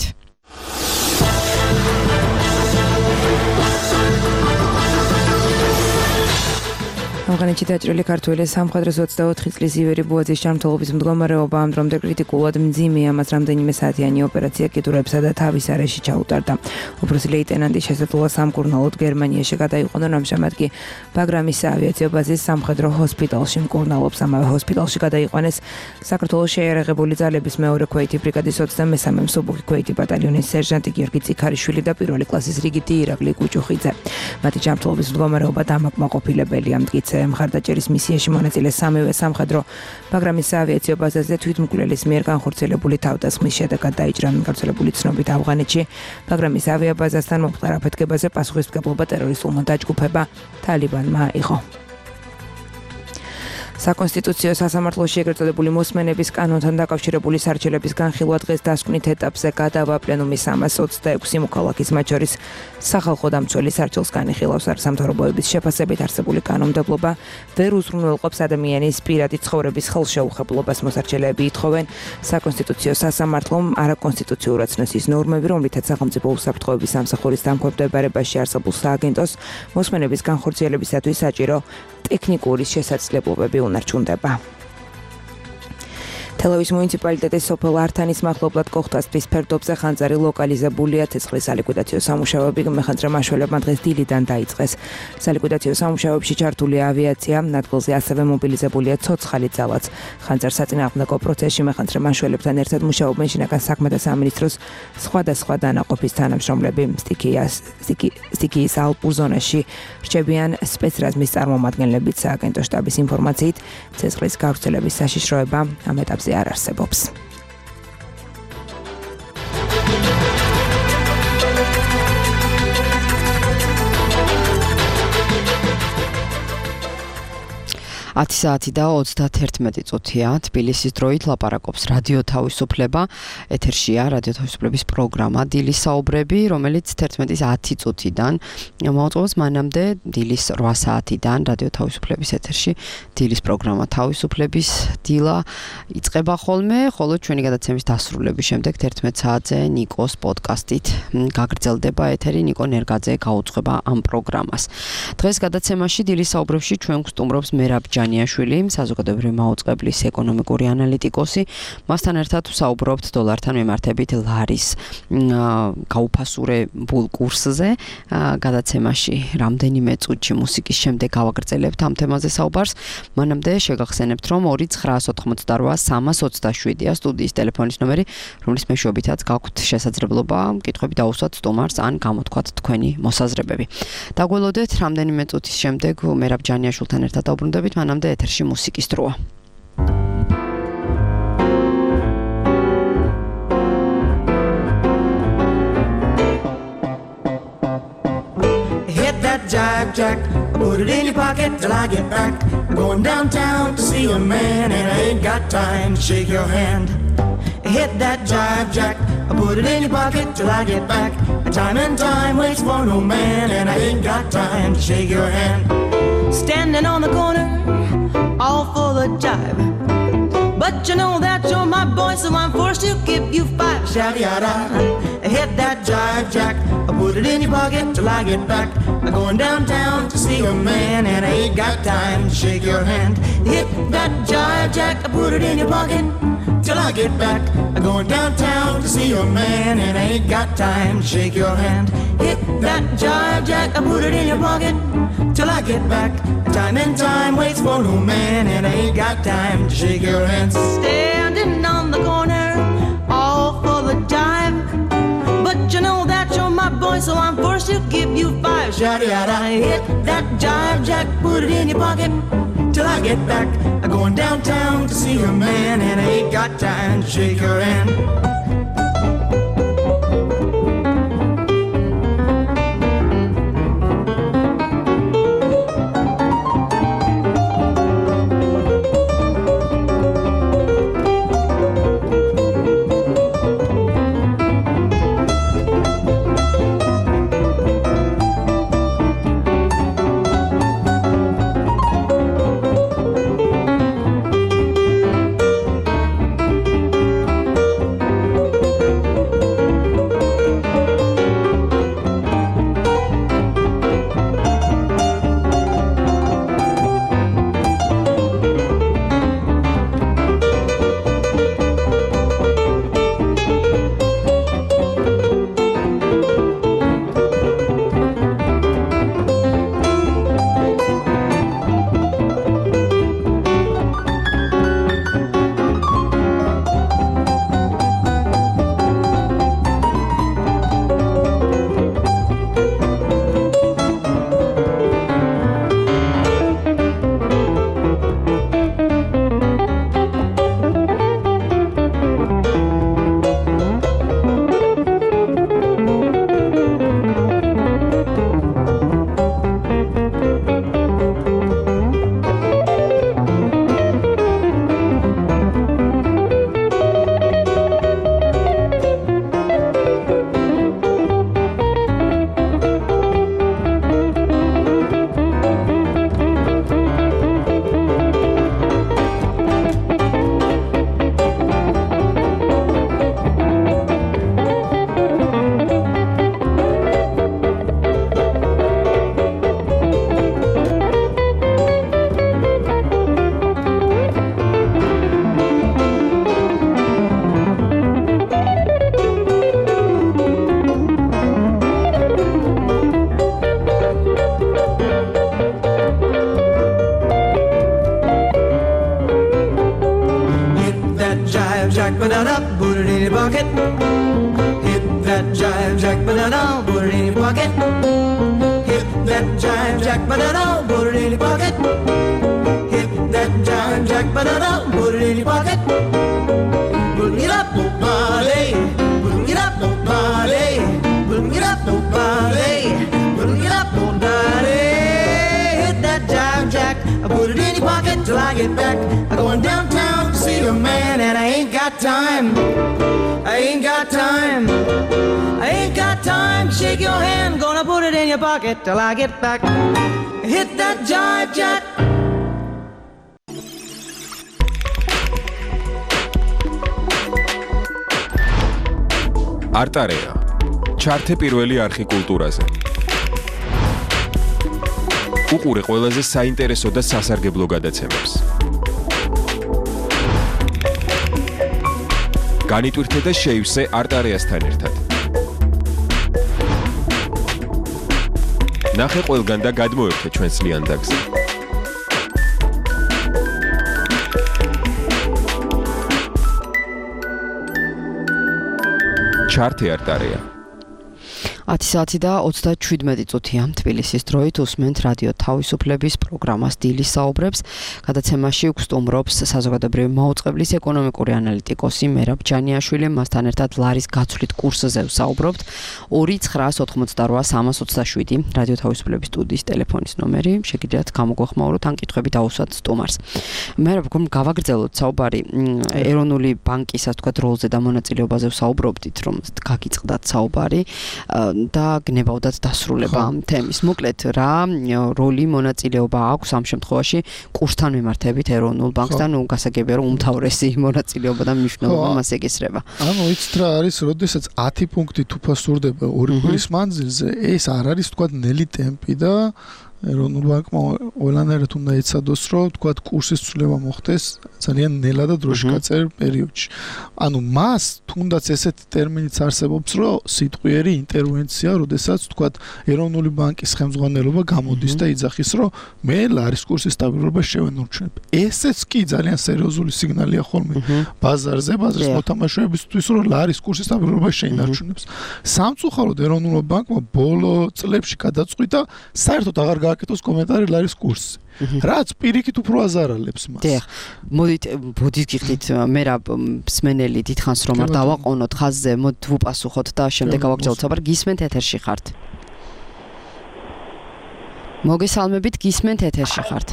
ავღანეთში დაჭრილი ქართველი სამხედროს ოცდაოთხი წლის ივერი ბუაძის ჯანმრთელობის მდგომარეობა ამ დრომდე კრიტიკულად მძიმეა, მას რამდენიმე საათიანი ოპერაცია კიდურებსა და თავის არეში ჩაუტარდა. უფროსი ლეიტენანტი შესაძლოა სამკურნალოდ გერმანიაში გადაიყვანონ, ამჟამად კი ბაგრამის საავიაციო ბაზის სამხედრო ჰოსპიტალში მკურნალობს. ამავე ჰოსპიტალში გადაიყვანეს საქართველოს შეიარაღებული ძალების მეორე ქვეითი ბრიგადის ოცდამესამე მსუბუქი ქვეითი ბატალიონის სერჟანტი გიორგი წიქარიშვილი და პირველი კლასის რიგითი ირაკლი კუჭუხიძე. მათი ჯანმრთელობის მდგომარეობა დამაკმაყოფილებელია. მტკიცე მხარდაჭერის მისიაში მონაწილე სამივე სამხედრო ბაგრამის საავიაციო ბაზაზე თვითმკვლელის მიერ განხორციელებული თავდასხმის შედეგად დაიჭრა. გავრცელებული ცნობით ავღანეთში ბაგრამის ავიაბაზასთან მომხდარ აფეთქებაზე პასუხისმგებლობა ტერორისტულმა დაჯგუფება თალიბანმა იყო. საკონსტიტუციო სასამართლოში ეგრეთ წოდებული მოსმენების კანონთან დაკავშირებული სარჩელების განხილვა დღეს დასკვნით ეტაპზე გადავა პლენუმის სამას ოცდაექვსი მოქალაქის, მათ შორის სახალხო დამცველი სარჩელს განიხილავს. სამთავრობოების შეფასებით არსებული კანონმდებლობა ვერ უზრუნველყოფს ადამიანის პირადი ცხოვრების ხელშეუხებლობას. მოსარჩელეები ითხოვენ საკონსტიტუციო სასამართლომ არაკონსტიტუციურად ცნოს ნორმები, რომლითაც სახელმწიფო უსაფრთხოების სამსახურის დამკვირვებლებაში არსებულ სააგენტოს მოსმენების განხორციელებისათვის საჭირო ტექნიკური შესაძლებლობები უნარჩუნდება. თელავის მუნიციპალიტეტის სოფელ ართანის მახლობლად კოხტასტის ფერდობზე ხანძარი ლოკალიზებულია. ცეცხლის სალიკვიდაციო სამუშაოები მეხანძრე მაშველებმა დღეს დილიდან დაიწყეს. სალიკვიდაციო სამუშაოებში ჩართული ავიაცია, ადგილზე ასევე მობილიზებულია ცოცხალი ძალაც. ხანძარს საწინააღმდეგო პროცესში მეხანძრე მაშველებთან ერთად მუშაობენ შინაგან საქმეთა სამინისტროს სხვადასხვა დანაყოფის თანამშრომლები. სტიქიის ალპურ ზონაში რჩებიან სპეცრაზმის წარმომადგენლებიც. სააგენტო შტაბის ინფორმაციით, ცეცხლის გავრცელების საშიშროება ამ ეტაპზე არ არსებობს. ათი საათი და ოცდაათი წუთია თბილისის დროით ლაპარაკობს რადიო თავისუფლება. ეთერშია რადიო თავისუფლების პროგრამა დილის საუბრები, რომელიც თერთმეტის ათი წუთიდან მოუწევს მანამდე დილის რვა საათიდან რადიო თავისუფლების ეთერში დილის პროგრამა თავისუფლების დილა იწყება ხოლმე, ხოლო ჩვენი გადაცემის დასრულების შემდეგ თერთმეტ საათზე ნიკოს პოდკასტით გაგრძელდება ეთერი. ნიკო ნერგაძე გაუძღვება ამ პროგრამას. დღეს გადაცემაში დილის საუბრებში ჩვენ გვსტუმრობს მერაბ ჯანიაშვილი, საზოგადოებრივი მაუწყებლის ეკონომიკური ანალიტიკოსი. მასთან ერთად ვსაუბრობთ დოლართან მიმართებით ლარის გაუფასურებულ კურსზე. გადაცემაში რამდენიმე წუთში მუსიკის შემდეგ გავაგრძელებთ ამ თემაზე საუბარს. მანამდე შეგახსენებთ, რომ ორი ცხრაას ოთხმოცდარვა სამას ოცდაშვიდია სტუდიის ტელეფონის ნომერი, რომლის მეშვეობითაც გაქვთ შესაძლებლობა კითხვები დაუსვათ სტუმარს ან გამოთქვათ თქვენი მოსაზრებები. დაგველოდეთ რამდენიმე წუთის შემდეგ მერაბ ჯანიაშვილთან ერთად დაუბრუნდებით. მანამდე ეთერში მუსიკის დროა. Hit that jive jack, put it in your pocket till I get back. I'm going downtown to see a man and I ain't got time to shake your hand. Hit that jive jack, put it in your pocket till I get back. Time and time waits for no man and I ain't got time to shake your hand. Standing on the corner, all for the jive. But you know that you're my boy, so I'm forced to give you five. Shout yada, hit that jive jack, put it in your pocket till I get back. I'm going downtown to see a man and I ain't got time to shake your hand. Hit that jive jack, put it in your pocket till I get back. I'm going downtown to see a man and I ain't got time to shake your hand. Hit that jive jack, put it in your pocket till I get back. Time and time waits for no man and I ain't got time to shake your hand. Standing on the corner, all for the jive. But you know that you're my boy, so I'm forced to give you five. Shawty, yada, hit that jive jack, put it in your pocket till I get back. I'm going downtown to see a man and I ain't got time to shake your hand. jack, ba-da-da, put it in your pocket. Hit that jive jack, ba-da-da, put it in your pocket. Hit that jive jack, ba-da-da, put it in your pocket. Hit that jive jack, ba-da-da, put it in your pocket. Bring it up, nobody. Bring it up, nobody. Bring it up, nobody. Bring it up, nobody. Hit that jive jack, I put it in your pocket till I get back. I'm going downtown to see a man and I ain't got time. I ain't got time. I ain't got time. Shake your hand, gonna put it in your pocket till I get back. Hit that jive jack. არტარეა. ჩართე პირველი არხი კულტურაზე. უყურე ყველაზე საინტერესო და სასარგებლო გადაცემებს. განიტვირთე და შეივსე არტარეასთან ერთად. ნახე ყველგან და გადმოერთე ჩვენს ლიანდაგზე. ჩართე არტარეა. ათი საათი და ოცდაშვიდმეტი წუთია თბილისის დროით უსმენთ რადიო თავისუფლების პროგრამას დილის საუბრებს. გადაცემაში უგსტუმრობს საზოგადოებრივი მაუწყებლის ეკონომიკური ანალიტიკოსი მერაბ ჯანიაშვილი. მასთან ერთად ლარის გაცვლით კურსზე ვსაუბრობთ. ორი ცხრაას ოთხმოცდარვა სამას ოცდაშვიდი რადიო თავისუფლების სტუდიის ტელეფონის ნომერი. შეგიძლიათ გამოგვეხმაუროთ ან კითხვები დაუსვათ სტუმარს. მერაბ გავაგრძელოთ საუბარი ეროვნული ბანკისას თქვა როლზე და მონაწილეობაზე ვსაუბრობდით, რომ გაგიწყდათ საუბარი. და გნებავდათ დასრულება ამ თემის. მოკლედ, რა როლი მონაწილეობა აქვს ამ შემთხვევაში კურსთან მიმართებით ეროვნულ ბანკსთან? ნუ გასაგებია, რომ უმთავრესი მონაწილეობა და მნიშვნელობა მას ეკისრება. ანუ იცით რა არის, როდესაც ათი პუნქტით უფასურდება ორი კვირის მანძილზე, ეს არ არის თქვა ნელი ტემპი და ეროვნულ ბანკმა ყველანაირად უნდა ეცადოს, რომ თქვა კურსის ცვლილება მოხდეს ძალიან ნელა და დროში გაწერილ პერიოდში. ანუ მას თუნდაც ესეთი ტერმინიც არსებობს, რომ სიტყვიერი ინტერვენცია, როდესაც თქვა ეროვნული ბანკის ხელმძღვანელობა გამოდის და იძახის, რომ მე ლარის კურსის სტაბილურობას შევენარჩუნებ. ესეც კი ძალიან სერიოზული სიგნალია ხოლმე ბაზარზე, ბაზრის მოთამაშეებისთვის, რომ ლარის კურსის სტაბილურობას შეინარჩუნებს. სამწუხაროდ ეროვნულ ბანკმა ბოლო წლებში გადაწყვიტა საერთოდ აღარ გააკეთოს კომენტარი ლარის კურსზე. რაც პირიქით უფრო აზარალებს მას. დიახ. მოდით ბოდით გიხდით მერაბ მსმენელი დიდხანს რომ არ დავაყოვნოთ ხაზზე, მოდით ვუპასუხოთ და შემდეგ გავაგრძელოთ საუბარი. გისმენთ ეთერში ხართ. მოგესალმებით, გისმენთ ეთერში ხართ.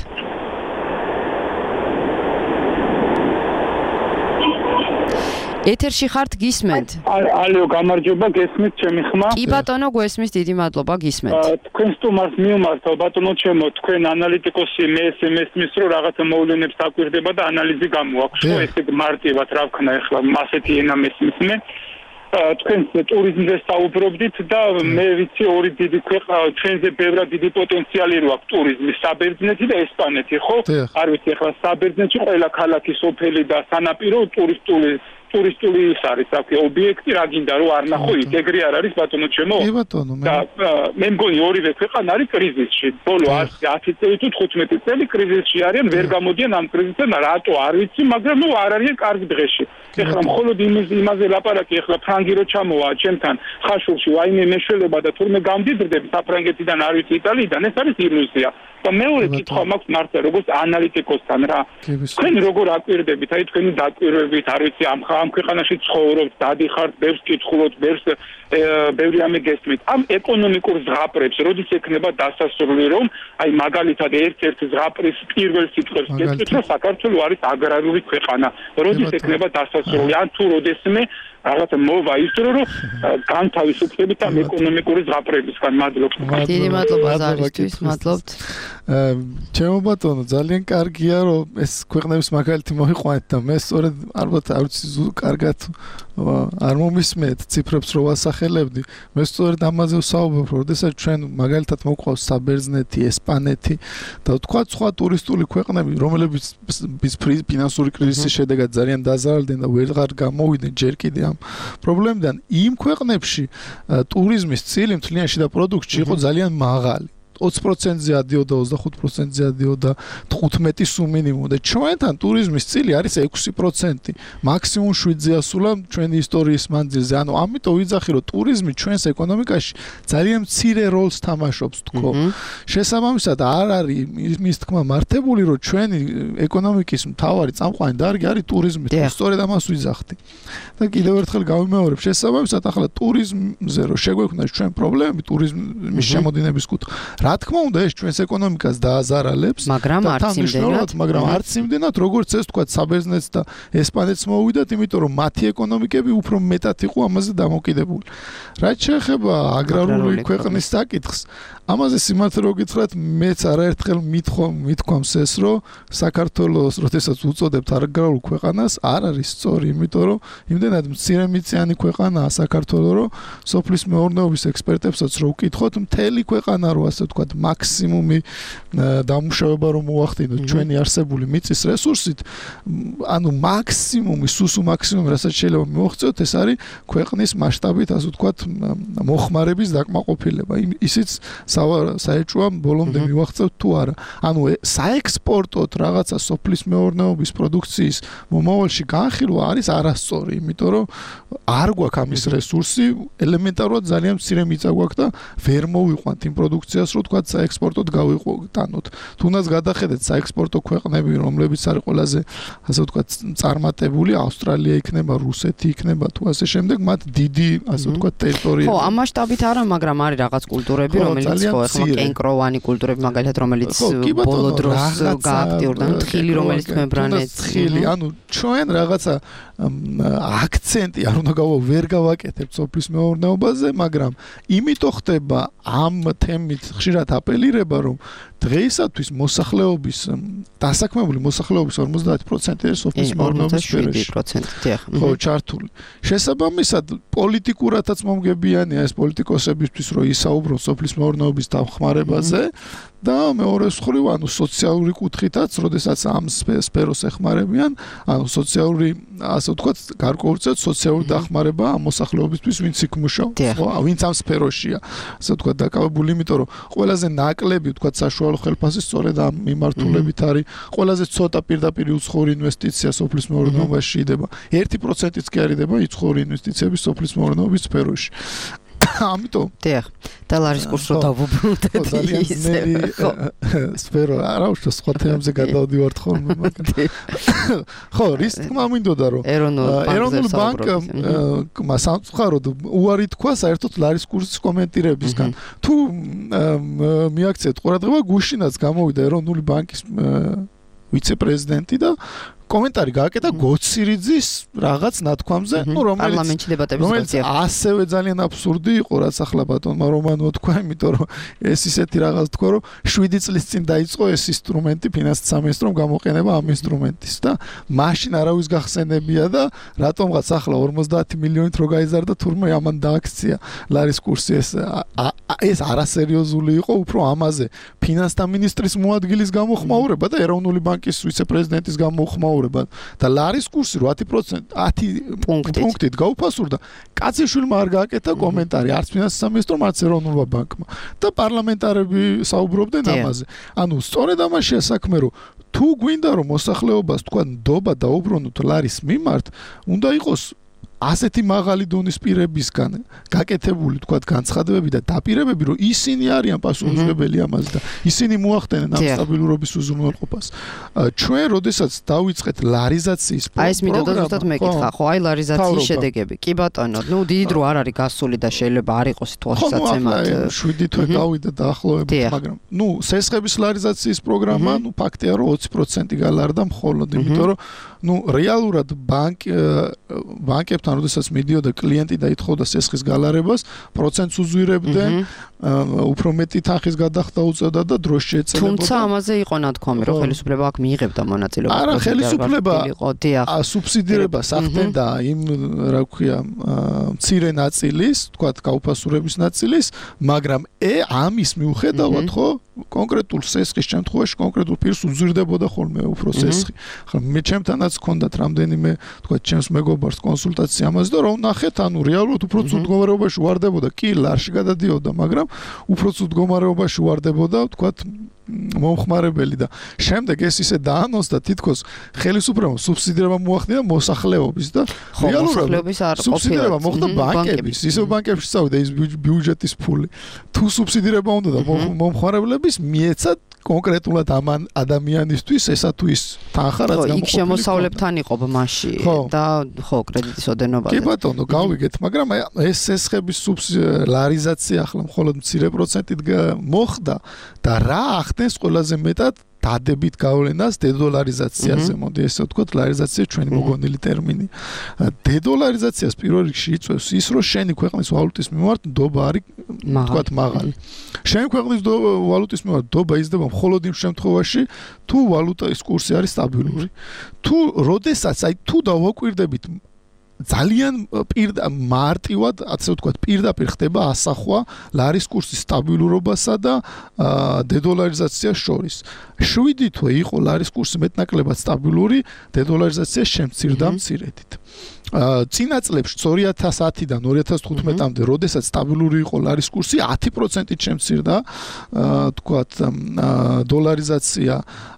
ეთერში ხართ, გისმენთ? ალო, გამარჯობა, გესმით ჩემი ხმა? კი ბატონო, გვესმის, დიდი მადლობა, გისმენთ. თქვენ სტუმარს მიუმართო, ბატონო ჩემო, თქვენ ანალიტიკოსი, მე ეს მესმის, რომ რაღაცა მოვლენებს დაკვირდება და ანალიზი გამოაქვს. ხო, ესე მარტივად რა ვქნა ახლა, ასეთი ენა მესმის მე. თქვენ ტურიზმზე საუბრობდით და მე ვიცი ორი დიდი ქვეყანა, ჩვენზე ბევრად დიდი პოტენციალი რო აქვს ტურიზმის, საბერძნეთი და ესპანეთი, ხო? არ ვიცი ახლა საბერძნეთში ყველა ქალაქი, სოფელი და სანაპირო ტურისტული ტურისტული ის არის, აქ ობიექტი რა გინდა რომ არ ნახო იქ, ეგრე არ არის ბატონო ჩემო? კი ბატონო, მე და მე მგონი ორივე ქვეყანა არის კრიზისში. ბოლო ათი წელი თუ თხუთმეტი წელი კრიზისში არიან, ვერ გამოდიან ამ კრიზისიდან, რატო არ ვიცი, მაგრამ ნუ არ არიან კარგ დღეში. ეხლა მხოლოდ იმაზე ლაპარაკი, ეხლა ფრანგი რო ჩამოვა ჩემთან ხაშურში, ვაიმე მეშველება და თურმე გამდიდრდები საფრანგეთიდან, არ ვიცი იტალიიდან, ეს არის ილუზია. და მეორე კითხვა მაქვს მართლა როგორც ანალიტიკოსთან რა. თქვენ როგორ აკვირდებით, აი თქვენი დაკვირვებით, არ ვიცი ამ ამ ქვეყანაში ცხოვრობთ, დადიხართ, ბევრს კითხულობთ, ბევრს ბევრი ამე გესმით. ამ ეკონომიკურ ზღაპრებს, როდის ექნება დასასრული, რომ აი მაგალითად ერთ-ერთ ზღაპრის პირველ სიტყვებს გეტყვით, რომ საქართველო არის აგრარული ქვეყანა. როდის ექნება დასასრული, ან თუ როდესმე რაღაცა მოვა ის რომ განთავისუფლებით ამ ეკონომიკური ზღაპრებისგან. მადლობთ. დიდი მადლობა ზარისთვის, მადლობთ. ჩემო ბატონო, ძალიან კარგია რომ ეს ქვეყნების მაგალითი მოიყვანეთ და მე სწორედ ალბათ არ ვიცი კარგად არ მომისმენთ ციფრებს რო ვასახელებდი. მე სწორედ ამაზე ვსაუბრობ, როდესაც ჩვენ მაგალითად მოყვავს საბერძნეთი, ესპანეთი და თქვა სხვა ტურისტული ქვეყნები, რომლებიც ფინანსური კრიზისის შედეგად ძალიან დაზარალდნენ და ვეღარ გამოვიდნენ ჯერ კიდე ამ პრობლემიდან, იმ ქვეყნებში ტურიზმის წილი მთლიან შიდა პროდუქტში იყო ძალიან მაღალი. ოცი პროცენტზე ადიოდა, ოცდახუთ პროცენტზე ადიოდა, თხუთმეტი სულ მინიმუმ და ჩვენთან ტურიზმის წილი არის ექვსი პროცენტი, მაქსიმუმ შვიდზე ასულა ჩვენი ისტორიის მანძილზე. ანუ ამიტომ ვიძახი, რომ ტურიზმი ჩვენს ეკონომიკაში ძალიან მცირე როლს თამაშობს თქო. შესაბამისად არ არის მის თქმა მართებული, რომ ჩვენი ეკონომიკის მთავარი წამყვანი დარგი არის ტურიზმი. სწორედ ამას ვიძახდი. და კიდევ ერთხელ გავიმეორებ, შესაბამისად ახლა ტურიზმზე რომ შეგვექმნას ჩვენ პრობლემები ტურიზმის შემოდინების კუთხე. რა თქმა უნდა, ეს ჩვენს ეკონომიკას დააზარალებს, მაგრამ არც იმდენად, მაგრამ არც იმდენად, როგორც ეს თქვა საბერძნეთს და ესპანეთს მოუვიდათ, იმიტომ რომ მათი ეკონომიკები უფრო მეტად იყო ამაზე დამოკიდებული. რაც შეეხება აგრარული ქვეყნის საკითხს, ამაზე სიმართლე რო გითხრათ, მეც არაერთხელ მithom მithქვამს ეს, რომ საქართველოს, როდესაც უწოდებთ აგრარულ ქვეყანას, არ არის სწორი, იმიტომ რომ იმდენად მცირემიწიანი ქვეყანაა საქართველო, რომ სოფლის მეურნეობის ექსპერტებსაც რო ვკითხოთ, მთელი ქვეყანა რო ასე ვთქვათ, მაქსიმუმი დამუშავება რომ მოახდინოთ ჩვენი არსებული მიწის რესურსით, ანუ მაქსიმუმი, სუსუ მაქსიმუმი, რასაც შეიძლება მივაღწევთ, ეს არის ქვეყნის მასშტაბით, ასე ვთქვათ, მოხმარების დაკმაყოფილება. ისიც საეჭვოა ბოლომდე მივაღწევთ თუ არა. ანუ საექსპორტოდ რაღაცა სოფლის მეურნეობის პროდუქციის მომავალში განხილვა არის არასწორი, იმიტომ რომ არ გვაქვს ამის რესურსი, ელემენტარულად ძალიან მცირე მიწა გვაქვს და ვერ მოვიყვანთ იმ პროდუქციას, რომ თქვა საექსპორტოდ გავიყვანოთ. თუნდაც გადახედეთ საექსპორტო ქვეყნები, რომლებიც არის ყველაზე, ასე ვთქვათ, წარმატებული, ავსტრალია იქნება, რუსეთი იქნება, თუ ასე შემდეგ, მათ დიდი, ასე ვთქვათ, ტერიტორია. ხო, ამ მასშტაბით არა, მაგრამ არის რაღაც კულტურები, რომელიც ხო, ახლა კენკროვანი კულტურები, მაგალითად, რომელიც ბოლო დროს გააქტიურდა, თხილი, რომელიც მემბრანეც. თხილი, ანუ ჩვენ რაღაცა აქცენტი არ უნდა გავა ვერ გავაკეთებთ სოფლის მეურნეობაზე, მაგრამ იმიტომ ხდება ამ თემით ხშირად აპელირება, რომ დღეისათვის მოსახლეობის დასაქმებული მოსახლეობის ორმოცდაათი პროცენტი არის სოფლის მეურნეობის სფეროში. ხო, ჩართული. შესაბამისად, პოლიტიკურათაც მომგებიანია ეს პოლიტიკოსებისთვის, რომ ისაუბრონ სოფლის მეურნეობის დახმარებაზე და მეორე მხრივ, ანუ სოციალური კუთხითაც, როდესაც ამ სფეროს ეხმარებიან, ანუ სოციალური, ასე ვთქვათ, გარკვეულწილად სოციალური დახმარება ამ მოსახლეობისთვის, ვინც იქ მუშაობს, ხო, ვინც ამ სფეროშია, ასე ვთქვათ, დაკავებული, იმიტომ რომ ყველაზე ნაკლები, ვთქვათ, საშუალო ხელფასი სწორედ ამ მიმართულებით არის, ყველაზე ცოტა პირდაპირ უცხოური ინვესტიცია სოფლის მეურნეობაში იდება. ერთი პროცენტიც კი არ იდება უცხოური ინვესტიციები სოფლის მეურნეობის სფეროში. ამიტომ დიახ, და ლარის კურსს რო დავუბრუნდეთ ისე სფერო არა უშო სხვა თემებზე გადავდივართ ხოლმე მაგრამ ხო რის თქმა მინდოდა რომ ეროვნული ბანკმა სამწუხაროდ უარი თქვა საერთოდ ლარის კურსის კომენტირებისგან თუ მიაქცეთ ყურადღება გუშინაც გამოვიდა ეროვნული ბანკის ვიცე-პრეზიდენტი და კომენტარი გააკეთა გოცირიძის რაღაც ნათქვამზე, ნუ რომელიც პარლამენტში დებატების რომელიც ასევე ძალიან აბსურდი იყო, რაც ახლა ბატონმა რომანო თქვა, იმიტომ რომ ეს ისეთი რაღაც თქვა, რომ შვიდი წლის წინ დაიწყო ეს ინსტრუმენტი ფინანსთა სამინისტრომ გამოყენება ამ ინსტრუმენტის და მაშინ არავის გახსენებია და რატომღაც ახლა ორმოცდაათი მილიონით რო გაიზარდა თურმე ამან დააქცია ლარის კურსი ეს ეს არასერიოზული იყო, უფრო ამაზე ფინანსთა მინისტრის მოადგილის გამოხმაურება და ეროვნული ბანკის ვიცე-პრეზიდენტის გამოხმაურება და ლარის კურსი ათი პროცენტი ათი პუნქტით გაუფასურდა. კაციშვილმა არ გააკეთა კომენტარი არც ფინანსთა სამინისტრომ, არც ეროვნულმა ბანკმა და პარლამენტარები საუბრობდნენ ამაზე. ანუ სწორედ ამაშია საქმე, რომ თუ გვინდა რომ მოსახლეობას თქვა ნდობა დაუბრუნოთ ლარის მიმართ, უნდა იყოს ასეთი მაღალი დონის პირებისგან გაკეთებული თქვა განცხადებები და დაპირებები, რომ ისინი არიან პასუხისმგებელი ამაზე და ისინი მოახდენენ ამ სტაბილურობის უზრუნველყოფას. ჩვენ როდესაც დავიწყეთ ლარიზაციის პროგრამა, აი ეს მინდოდა ზუსტად მეკითხა, ხო, აი ლარიზაციის შედეგები. კი ბატონო, ნუ დიდი დრო არ არის გასული და შეიძლება არ იყოს თვალსაცემად. შვიდი თვე გავიდა დაახლოებით, მაგრამ ნუ სესხების ლარიზაციის პროგრამა, ნუ ფაქტია რომ ოცი პროცენტი გალარდა მხოლოდ, იმიტომ რომ ნუ რეალურად ბანკ ბანკებთან როდესაც მიდიოდა კლიენტი და ითხოვდა სესხის გალარებას, პროცენტს უზვირებდნენ, უფრო მეტი თანხის გადახდა უწევდა და დროში ეწელებოდა. თუმცა ამაზე იყო ნათქვამი, რომ ხელისუფლება აქ მიიღებდა მონაწილეობას. არა, ხელისუფლება სუბსიდირებას ახდენდა იმ, რა ვქვია, მცირე ნაწილის, თქვათ, გაუფასურების ნაწილის, მაგრამ ე ამის მიუხედავად, ხო, კონკრეტულ სესხის შემთხვევაში კონკრეტულ პირს უზრდებოდა ხოლმე უფრო სესხი. ახლა მე ჩემთანაც მაშინაც ჰქონდათ რამდენიმე თქვა ჩემს მეგობარს კონსულტაცია ამაზე და რომ ნახეთ ანუ რეალურად უფრო ცუდ მდგომარეობაში ვარდებოდა კი ლარში გადადიოდა მაგრამ უფრო ცუდ მდგომარეობაში ვარდებოდა თქვა მომხმარებელი და შემდეგ ეს ისე დაანონსდა თითქოს ხელისუფლებამ სუბსიდირება მოახდინა მოსახლეობის და რეალურად სუბსიდირება მოხდა ბანკების ისევ ბანკებში წავიდა ის ბიუჯეტის ფული თუ სუბსიდირება უნდა და მომხმარებლების მიეცა კონკრეტულად ამ ადამიანისთვის ესა თუ ის თანხა რაც გამოყოფილი იქ შემოსავლებთან იყო ბმაში და ხო კრედიტის ოდენობაზე კი ბატონო გავიგეთ მაგრამ ეს ესხების სუბსიდირიზაცია ახლა მხოლოდ მცირე პროცენტით მოხდა და რა ახდენს ყველაზე მეტად დადებით გავლენას დედოლარიზაციაზე მოდი ესე ვთქვათ ლარიზაცია ჩვენი მოგონილი ტერმინი დედოლარიზაციას პირველ რიგში იწვევს ის რომ შენი ქვეყნის ვალუტის მიმართ ნდობა არის ვთქვათ მაღალი შენი ქვეყნის ვალუტის მიმართ ნდობა იზრდება მხოლოდ იმ შემთხვევაში თუ ვალუტის კურსი არის სტაბილური თუ როდესაც აი თუ დავაკვირდებით ძალიან მარტივად, ასე ვთქვათ, პირდაპირ ხდება ასახვა ლარის კურსის სტაბილურობასა და დედოლარიზაციას შორის. შვიდი თვე იყო ლარის კურსი მეტნაკლებად სტაბილური, დედოლარიზაცია შემცირდა მცირედით. წინა წლებში ორი ათას ათიდან ორი ათას თხუთმეტამდე, როდესაც სტაბილური იყო ლარის კურსი, ათი პროცენტით შემცირდა, ვთქვათ, დოლარიზაცია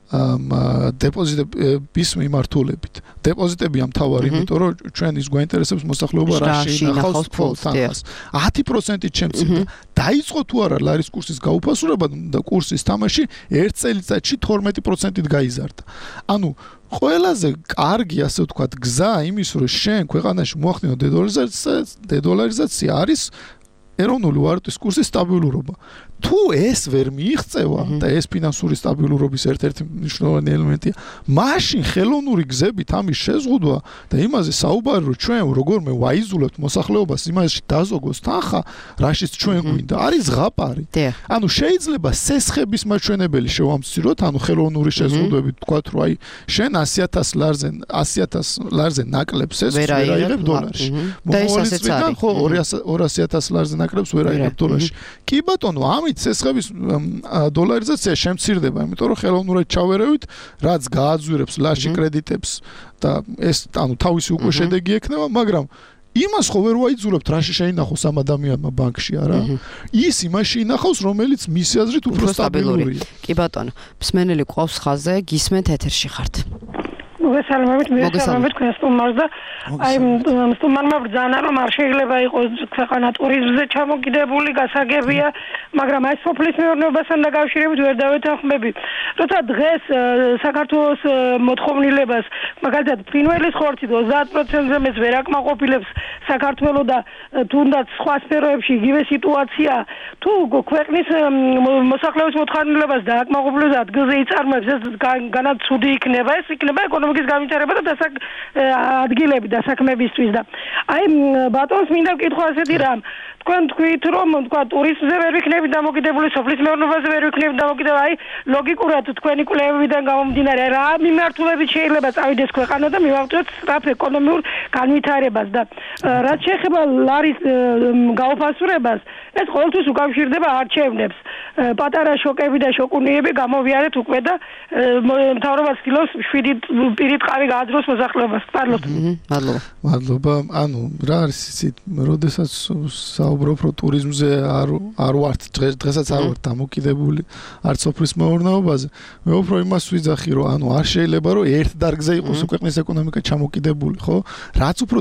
დეპოზიტების მიმართულებით. დეპოზიტებია მთავარი, იმიტომ რომ ჩვენ ის გვაინტერესებს მოსახლეობა რა შეინახავს ფოლთანხას. ათი პროცენტით შემცირდა. დაიწყო თუ არა ლარის კურსის გაუფასურება და კურსის თამაში ერთ წელიწადში თორმეტი პროცენტით გაიზარდა. ანუ ყველაზე კარგი, ასე ვთქვათ, გზა იმის, რომ შენ ქვეყანაში მოახდინო დედოლარიზაცია, დედოლარიზაცია არის ეროვნული ვალუტის კურსის სტაბილურობა. თუ ეს ვერ მიიღწევა და ეს ფინანსური სტაბილურობის ერთ-ერთი მნიშვნელოვანი ელემენტია, მაშინ ხელოვნური გზებით ამის შეზღუდვა და იმაზე საუბარი, რომ ჩვენ როგორმე ვაიზულებთ მოსახლეობას იმაში დაზოგოს თანხა, რაშიც ჩვენ გვინდა, არის ზღაპარი. ანუ შეიძლება სესხების მაჩვენებელი შევამციროთ, ანუ ხელოვნური შეზღუდვებით თქვათ, რომ აი შენ ასი ათას ლარზე, ასი ათას ლარზე ნაკლებს ეს ვერ აიღებ დოლარში. მომავალ წლიდან ხო ორასი ათას ლარზე ნაკლებს ვერ აიღებ დოლარში. კი ბატონო, ამით სესხების დოლარიზაცია შემცირდება, იმიტომ რომ ხელოვნურად ჩავერევით, რაც გააძვირებს ლარში კრედიტებს და ეს ანუ თავისი უკვე შედეგი ექნება, მაგრამ იმას ხო ვერ ვაიძულებთ, რაში შეინახოს ამ ადამიანმა ბანკში, არა? ის იმაში ინახავს, რომელიც მისი აზრით უფრო სტაბილურია. კი ბატონო, მსმენელი ყავს ხაზზე, გისმენთ ეთერში ხართ. მოგესალმებით, მოგესალმებით თქვენ სტუმარს და აი სტუმარმა ბრძანა რომ არ შეიძლება იყოს ქვეყანა ტურიზმზე ჩამოკიდებული, გასაგებია, მაგრამ აი სოფლის მეურნეობასთან დაკავშირებით ვერ დავეთანხმები. როცა დღეს საქართველოს მოთხოვნილებას, მაგალითად, ფრინველის ხორცი ოცდაათ პროცენტზე მეც ვერ აკმაყოფილებს საქართველოს და თუნდაც სხვა სფეროებში იგივე სიტუაცია, თუ ქვეყნის მოსახლეობის მოთხოვნილებას დააკმაყოფილებს ადგილზე იწარმოებს, ეს განაცუდი იქნება, ეს იქნება ეკონომიკის განვითარება და დასაკ ადგილები დასაქმებისთვის და აი ბატონს მინდა ვკითხო ასეთი რამ თქვენ თქვით რომ თქვა ტურიზმზე ვერ ვიქნებით დამოკიდებული, სოფლის მეურნეობაზე ვერ ვიქნებით დამოკიდებული, აი ლოგიკურად თქვენი კვლევებიდან გამომდინარე რა მიმართულებით შეიძლება წავიდეს ქვეყანა და მივაღწიოთ სწრაფ ეკონომიურ განვითარებას და რაც შეეხება ლარის გაუფასურებას, ეს ყოველთვის უკავშირდება არჩევნებს. პატარა შოკები და შოკუნიები გამოვიარეთ უკვე და მთავრობა ცდილობს შვიდი პირით ყარი გააძროს მოსახლეობას. მადლობა. მადლობა. მადლობა. ანუ რა არის იცით, როდესაც საუბრობ რო ტურიზმზე არ არ ვართ დღესაც არ ვართ დამოკიდებული არც სოფლის მეურნეობაზე. მე უფრო იმას ვიძახი, რომ ანუ არ შეიძლება რომ ერთ დარგზე იყოს ქვეყნის ეკონომიკა ჩამოკიდებული, ხო? რაც უფრო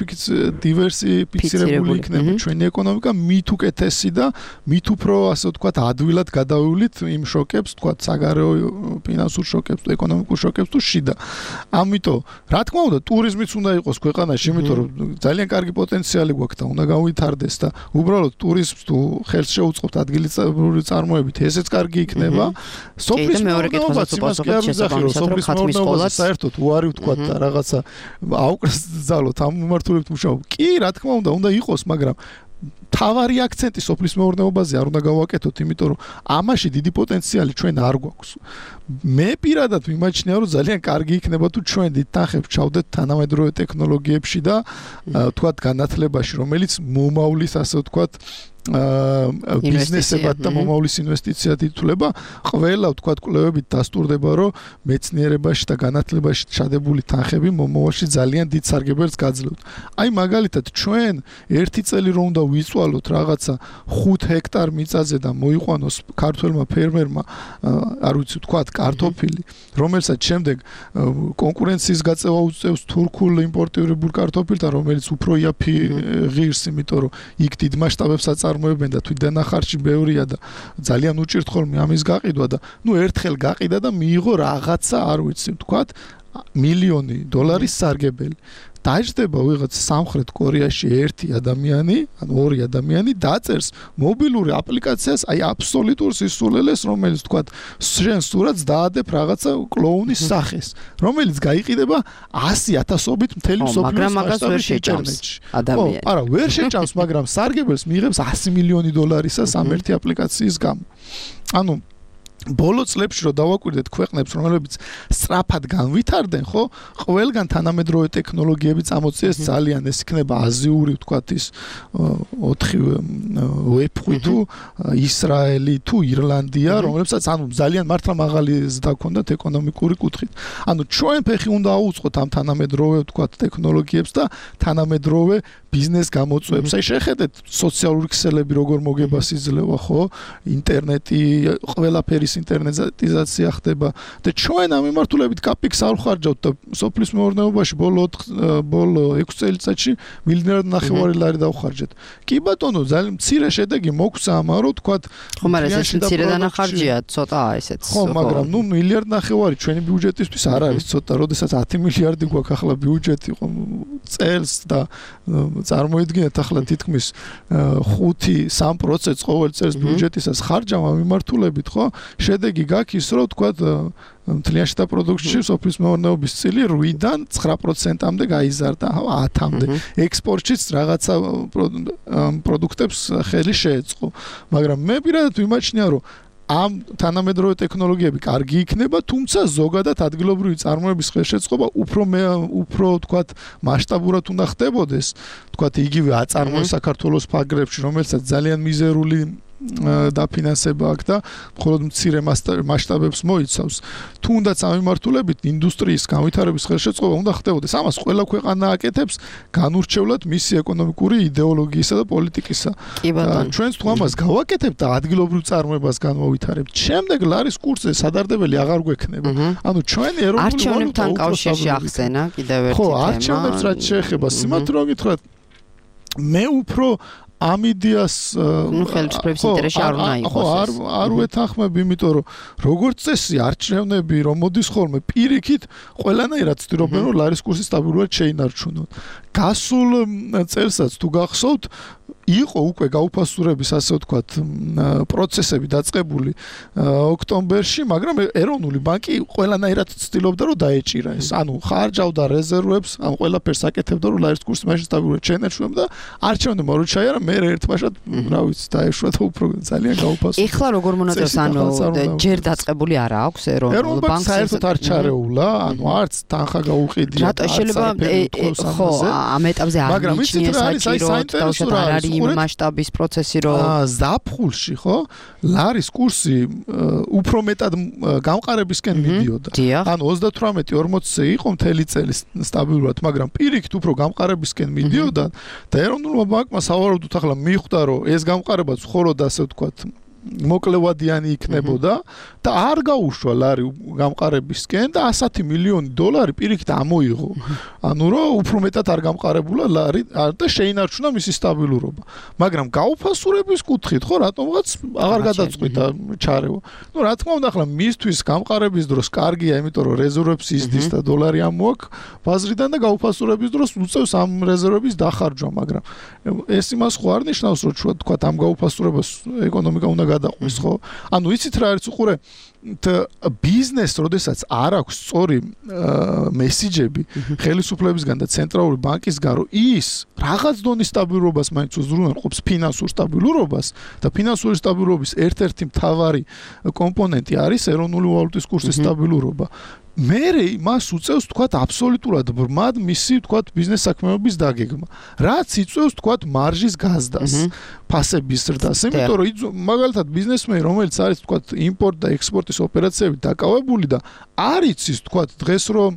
დივერსიფიცირებული იქნება ჩვენი ეკონომიკა, მით უკეთესი და მით უფრო ასე ვთქვათ ადვილად გადავივლით იმ შოკებს, ვთქვათ საგარეო ფინანსურ შოკებს, ეკონომიკურ შოკებს თუ შიდა. ამიტომ, რა თქმა უნდა, ტურიზმიც უნდა იყოს ქვეყანაში, იმიტომ რომ ძალიან კარგი პოტენციალი გვაქვს და უნდა გავითარდეს და უბრალოდ ტურიზმს თუ ხელს შეუწყობთ ადგილობრივი წარმოებით, ესეც კარგი იქნება. სოფლის მეურნეობაც იმას კი არ ვიძახი, რომ სოფლის მეურნეობაზე საერთოდ უარი ვთქვათ და რაღაცა აუკრეს ძალოთ ამ მიმართულებით მუშაობ. კი, რა თქმა უნდა, უნდა იყოს, მაგრამ თავარი აქცენტი სოფლის მეურნეობაზე არ უნდა გავაკეთოთ, იმიტომ რომ ამაში დიდი პოტენციალი ჩვენ არ გვაქვს. მე პირადად მიმაჩნია, რომ ძალიან კარგი იქნება თუ ჩვენ დიდ თანხებს ჩავდეთ თანამედროვე ტექნოლოგიებში და თქვათ განათლებაში, რომელიც მომავლის ასე ვთქვათ ბიზნესებად და მომავლის ინვესტიციად ითვლება, ყველა ვთქვათ კვლევებით დასტურდება, რომ მეცნიერებაში და განათლებაში ჩადებული თანხები მომავალში ძალიან დიდ სარგებელს გაძლევთ. აი მაგალითად ჩვენ ერთი წელი რომ უნდა ვიწვალოთ რაღაცა ხუთ ჰექტარ მიწაზე და მოიყვანოს ქართველმა ფერმერმა, არ ვიცი ვთქვათ, კარტოფილი, რომელსაც შემდეგ კონკურენციის გაწევა უწევს თურქულ იმპორტირებულ კარტოფილთან, რომელიც უფრო იაფი ღირს, იმიტომ რომ იქ დიდ მასშტაბებს აწარმოებენ და თვითდანახარში ბევრია და ძალიან უჭირთ ხოლმე ამის გაყიდვა და ნუ ერთხელ გაყიდა და მიიღო რაღაცა, არ ვიცი ვთქვათ, მილიონი დოლარის სარგებელი. დაიჭდება ვიღაც სამხრეთ კორეაში ერთი ადამიანი, ან ორი ადამიანი დაწერს მობილური აპლიკაციას, აი აბსოლუტურ სისულელეს, რომელიც თქვათ, შენ სურათს დაადებ რაღაცა კლოუნის სახეს, რომელიც გაიყიდება ასი ათასობით მთელი მსოფლიოს მასშტაბით ინტერნეტში. ადამიანი. არა, ვერ შეჭამს, მაგრამ სარგებელს მიიღებს ასი მილიონი დოლარისა სამ ერთი აპლიკაციის გამო. ანუ ბოლო წლებში რომ დავაკვირდეთ ქვეყნებს, რომლებიც სწრაფად განვითარდნენ, ხო, ყველგან თანამედროვე ტექნოლოგიები წამოწიეს ძალიან, ეს იქნება აზიური, ვთქვათ, ის ოთხი ვებ თუ ისრაელი თუ ირლანდია, რომლებსაც ანუ ძალიან მართლა მაღალი ზრდა ჰქონდათ ეკონომიკური კუთხით. ანუ ჩვენ ფეხი უნდა აუწყოთ ამ თანამედროვე, ვთქვათ, ტექნოლოგიებს და თანამედროვე ბიზნეს გამოწვევებს. აი შეხედეთ სოციალური ქსელები როგორ მოგებას იძლევა, ხო? ინტერნეტი, ყველაფერი ინტერნეტიზაცია ხდება და ჩვენ ამ მიმართულებით კაპიქს არ ვხარჯავთ და სოფლის მეურნეობაში ბოლო ბოლო ექვსი წელიწადში მილიარდ ნახევარი ლარი დავხარჯეთ. კი ბატონო, ძალიან მცირე შედეგი მოგვცა ამან, რომ თქვათ, ხო, მაგრამ ეს მცირე დანახარჯია, ცოტაა ესეც. ხო, მაგრამ ნუ მილიარდ ნახევარი ჩვენი ბიუჯეტისთვის არ არის ცოტა, როდესაც ათი მილიარდი გვაქვს ახლა ბიუჯეტი წელს და წარმოიდგინეთ ახლა თითქმის ხუთი სამ პროცენტს ყოველ წელს ბიუჯეტისას ხარჯავ ამ მიმართულებით, ხო? შედეგი გაქვს ის, რომ თქვათ მთლიანში და პროდუქტში სოფლის მეურნეობის წილი რვიდან ცხრა პროცენტამდე გაიზარდა, ათამდე. ექსპორტშიც რაღაცა პროდუქტებს ხელი შეეწყო. მაგრამ მე პირადად ვიმაჩნია, რომ ამ თანამედროვე ტექნოლოგიები კარგი იქნება, თუმცა ზოგადად ადგილობრივი წარმოების ხელშეწყობა უფრო უფრო ვთქვათ მასშტაბურად უნდა ხდებოდეს. ვთქვათ, იგივე აწარმოეს საქართველოს ფაგრებში, რომელსაც ძალიან მიზერული დაფინანსება აქვს და მხოლოდ მცირე მასშტაბებს მოიცავს. თუნდაც ამ მიმართულებით ინდუსტრიის განვითარების ხელშეწყობა უნდა ხდებოდეს. ამას ყველა ქვეყანა აკეთებს განურჩევლად მისი ეკონომიკური იდეოლოგიისა და პოლიტიკისა. ჩვენც თუ ამას გავაკეთებთ და ადგილობრივ წარმოებას განვავითარებთ, შემდეგ ლარის კურსზე სადარდებელი აღარ გვექნება. ანუ ჩვენი ეროვნული არჩევნებთან კავშირში ახსენა კიდევ ერთი თემა. ხო, არჩევნებს რაც შეეხება, სიმათ რომ გითხრათ, მე უფრო ამ იდეას ნუ ხელისუფლების ინტერესში არ უნდა იყოს. ხო, არ არ ვეთანხმებ, იმიტომ რომ როგორც წესი არჩევნები რომ მოდის ხოლმე პირიქით, ყველანაირად ცდილობენ რომ ლარის კურსი სტაბილურად შეინარჩუნონ. გასულ წელსაც თუ გახსოვთ, იყო უკვე გაუფასურების, ასე ვთქვათ, პროცესები დაწყებული ოქტომბერში, მაგრამ ეროვნული ბანკი ყველანაირად ცდილობდა რომ დაეჭირა ეს. ანუ ხარჯავდა რეზერვებს, ან ყველაფერს აკეთებდა რომ ლარის კურსი მაშინ სტაბილურად შეინარჩუნებდა. არჩევნებმა რო ჩაიარა, მე ერთბაშად, რა ვიცი, დაეშვა და უფრო ძალიან გაუფასურდა. ეხლა როგორ მონაწილეობს, ანუ ჯერ დაწყებული არ აქვს ეროვნულ ბანკს საერთოდ არ ჩარეულა, ანუ არც თანხა გაუყიდია. რატო შეიძლება ხო, ამ ეტაპზე არ მიჩნია საჭირო და არ არის იმ მასშტაბის პროცესი, რომ ზაფხულში, ხო, ლარის კურსი უფრო მეტად გამყარებისკენ მიდიოდა. ანუ ოცდათვრამეტი ორმოცზე იყო მთელი წელი სტაბილურად, მაგრამ პირიქით უფრო გამყარებისკენ მიდიოდა და ეროვნულმა ბანკმა სავარაუდოდ ახლა მიხვდა, რომ ეს გამყარებაც მხოლოდ ასე ვთქვათ მოკლევადიანი იქნებოდა და არ გაუშვა ლარი გამყარებისკენ და ასი მილიონი დოლარი პირიქით ამოიღო. ანუ რომ უფრო მეტად არ გამყარებულა ლარი და შეინარჩუნა მისი სტაბილურობა. მაგრამ გაუფასურების კუთხით, ხო, რატომღაც აღარ გადაწყვიტა ჩარევა. ნუ რა თქმა უნდა, ახლა მისთვის გამყარების დროს კარგია, იმიტომ რომ რეზერვებს იზრდის და დოლარი ამოაქვს ბაზრიდან და გაუფასურების დროს უწევს ამ რეზერვების დახარჯვა, მაგრამ ეს იმას ხო არ ნიშნავს, რომ თქვათ ამ გაუფასურებას ეკონომიკა უნდა გადაყვეს, ხო? ანუ იცით რა არის უყურე ბიზნეს, როდესაც არ აქვს სწორი მესიჯები ხელისუფლებისგან და ცენტრალური ბანკისგან, რომ ის რაღაც დონის სტაბილურობას მაინც უზრუნველყოფს, ფინანსურ სტაბილურობას და ფინანსური სტაბილურობის ერთ-ერთი მთავარი კომპონენტი არის ეროვნული ვალუტის კურსის სტაბილურობა. მერე მას უწევს თქვათ აბსოლუტურად ბრმად მისი თქვათ ბიზნეს საქმეობის დაგეგმა. რაც იწევს თქვათ მარჟის გაზდას, ფასების ზრდას. იმიტომ რომ მაგალითად ბიზნესმენი რომელიც არის თქვათ იმპორტ და ექსპორტის ოპერაციებით დაკავებული და არ იცის თქვათ დღეს რომ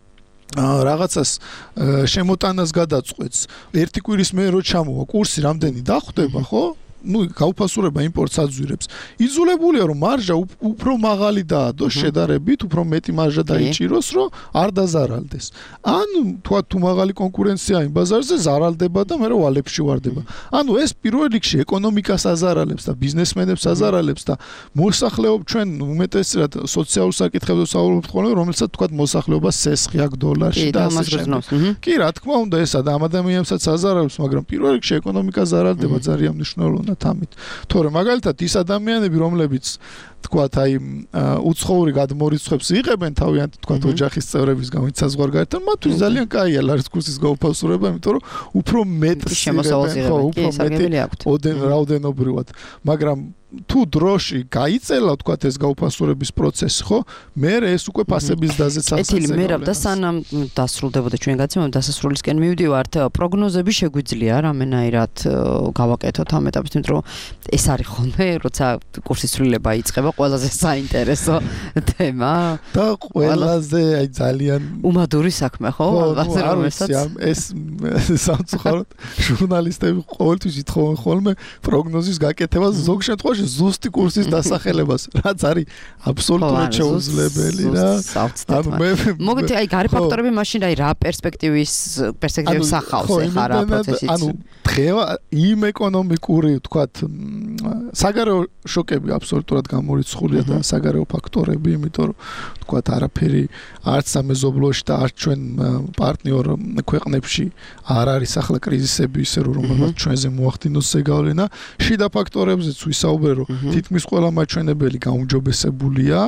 რაღაცას შემოტანას გადაწყვეტს. ერთი კვირის მერე რო ჩამოვა კურსი რამდენი დახვდება, ხო? ну გაუფასურება იმპორტს აძვირებს. იძულებულია რომ მარჟა უფრო მაღალი დაადოს შედარებით, უფრო მეტი მარჟა დაიჭიროს, რომ არ დაზარალდეს. ანუ თქვა თუ მაღალი კონკურენცია იმ ბაზარზე ზარალდება და მე რა ვალებში ვარდება. ანუ ეს პირველ რიგში ეკონომიკას აზარალებს და ბიზნესმენებს აზარალებს და მოსახლეობ ჩვენ უმეტესად სოციალურ საკითხებზე საუბრობთ ხოლმე, რომელსაც თქვა მოსახლეობა სესხი აქვს დოლარში და ასე შემდეგ. კი, რა თქმა უნდა, ეს ამ ადამიანებსაც აზარალებს, მაგრამ პირველ რიგში ეკონომიკა ზარალდება ძალიან მნიშვნელოვნად. ამით. თორე მაგალითად ის ადამიანები, რომლებიც თქვათ აი უცხოური გადმორიცხვებს იღებენ თავიანთი თქვათ ოჯახის წევრების გამო საზღვარგარეთთან, მათთვის ძალიან კაია ლარის კურსის გაუფასურება, იმიტომ რომ უფრო მეტ შემოსავალს იღებენ, კი, საგებელი აქვთ. ოდენ რაოდენობრივად, მაგრამ თუ დროში გაიწელა თქვათ ეს გაუფასურების პროცესი, ხო? მე ეს უკვე ფასების დაზეც ახსენე. ეთილი მერაბ და სანამ დასრულდებოდა ჩვენ გაცემა დასასრულისკენ მივდივართ, პროგნოზები შეგვიძლია რამენაირად გავაკეთოთ ამ ეტაპის, იმიტომ რომ ეს არის ხოლმე, როცა კურსის სრულება იწყება, ყველაზე საინტერესო თემა და ყველაზე აი ძალიან უმადური საქმე, ხო? რომელსაც ეს სამწუხაროდ ჟურნალისტები ყოველთვის ითხოვენ ხოლმე პროგნოზის გაკეთებას ზოგ შემთხვევაში ზუსტი კურსის დასახელებას, რაც არის აბსოლუტურად შეუძლებელი რა. ანუ მე მოგეთ აი გარე ფაქტორები მაშინ აი რა პერსპექტივის პერსპექტივას ახავს ახლა რა პროცესიც. ანუ დღევა იმ ეკონომიკური თქვათ საგარეო შოკები აბსოლუტურად გამორიცხულია და საგარეო ფაქტორები, იმიტომ რომ თქვათ არაფერი არც სამეზობლოში და არც ჩვენ პარტნიორ ქვეყნებში არ არის ახლა კრიზისები ისე რომ რომელსაც ჩვენზე მოახდინოს ზეგავლენა. შიდა ფაქტორებზეც ვისაუბრე რომ თითქმის ყველა მაჩვენებელი გაუმჯობესებულია.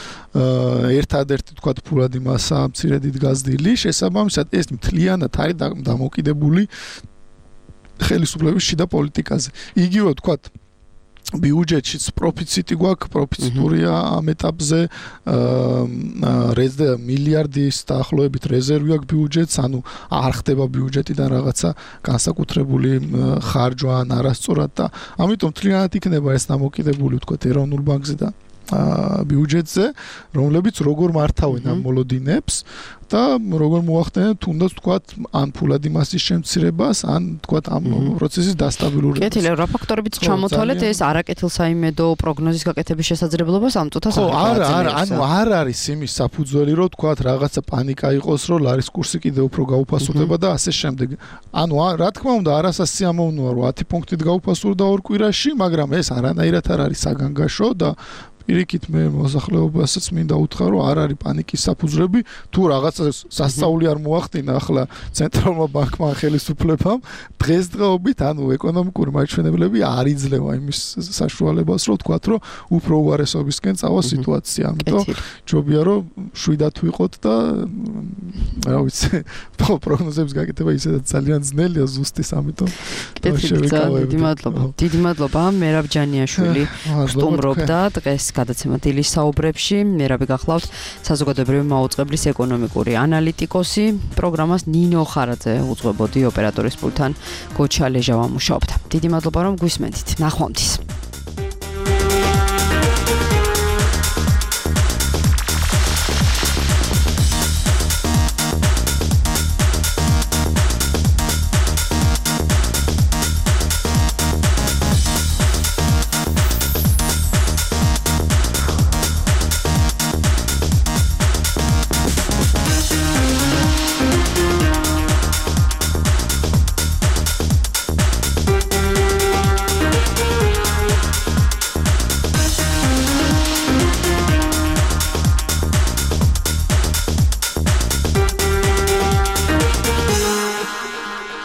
ერთადერთი თქვათ ფულადი მასა მცირედით გაზრდილი, შესაბამისად ეს მთლიანად არის დამოკიდებული ხელისუფლების შიდა პოლიტიკაზე. იგივე თქვათ ბიუჯეტშიც პროფიციტი გვაქვს, პროფიციტურია ამ ეტაპზე აა მილიარდის დაახლოებით რეზერვი აქვს ბიუჯეტს, ანუ არ ხდება ბიუჯეტიდან რაღაცა განსაკუთრებული ხარჯვა ან არასწორად და ამიტომ მთლიანად იქნება ეს დამოკიდებული თქვათ ეროვნულ ბანკზე და ბიუჯეტზე, რომლებიც როგორ მართავენ ამ მოლოდინებს და როგორ მოახდენენ თუნდაც თქვათ ან ფულადი მასის შემცირებას, ან თქვათ ამ პროცესის დასტაბილურებას. კეთილი, რა ფაქტორებიც ჩამოთვალეთ ეს არაკეთილსაიმედო პროგნოზის გაკეთების შესაძლებლობას ამ წუთას არ არის. არა, ანუ არ არის იმის საფუძველი, რომ თქვათ რაღაცა პანიკა იყოს, რომ ლარის კურსი კიდევ უფრო გაუფასურდება და ასე შემდეგ. ანუ რა თქმა უნდა, არასასიამოვნოა, რომ ათი პუნქტით გაუფასურდა ორ კვირაში, მაგრამ ეს არანაირად არ არის საგანგაშო და პირიქით მე მოსახლეობასაც მინდა უთხრა რომ არ არის პანიკის საფუძვლები თუ რაღაცა სასწაული არ მოახდინა ახლა ცენტრალურმა ბანკმა ხელისუფლებამ დღესდღეობით ანუ ეკონომიკური მაჩვენებლები არ იძლევა იმის საშუალებას რომ თქვათ რომ უფრო უარესობისკენ წავა სიტუაცია ამიტომ ჯობია რომ შვიდად ვიყოთ და რა ვიცი პროგნოზების გაკეთება ისედაც ძალიან ძნელია ზუსტის ამიტომ დიდი მადლობა დიდი მადლობა მერაბ ჯანიაშვილი სტუმრობდა დღეს გადაცემა დილის საუბრებში. მერაბი გახლავთ საზოგადოებრივი მაუწყებლის ეკონომიკური ანალიტიკოსი. პროგრამას ნინო ხარაძე უძღვებოდი ოპერატორის პულტთან გოჩა ლეჟავა მუშაობდა. დიდი მადლობა რომ გვისმენთ. ნახვამდის.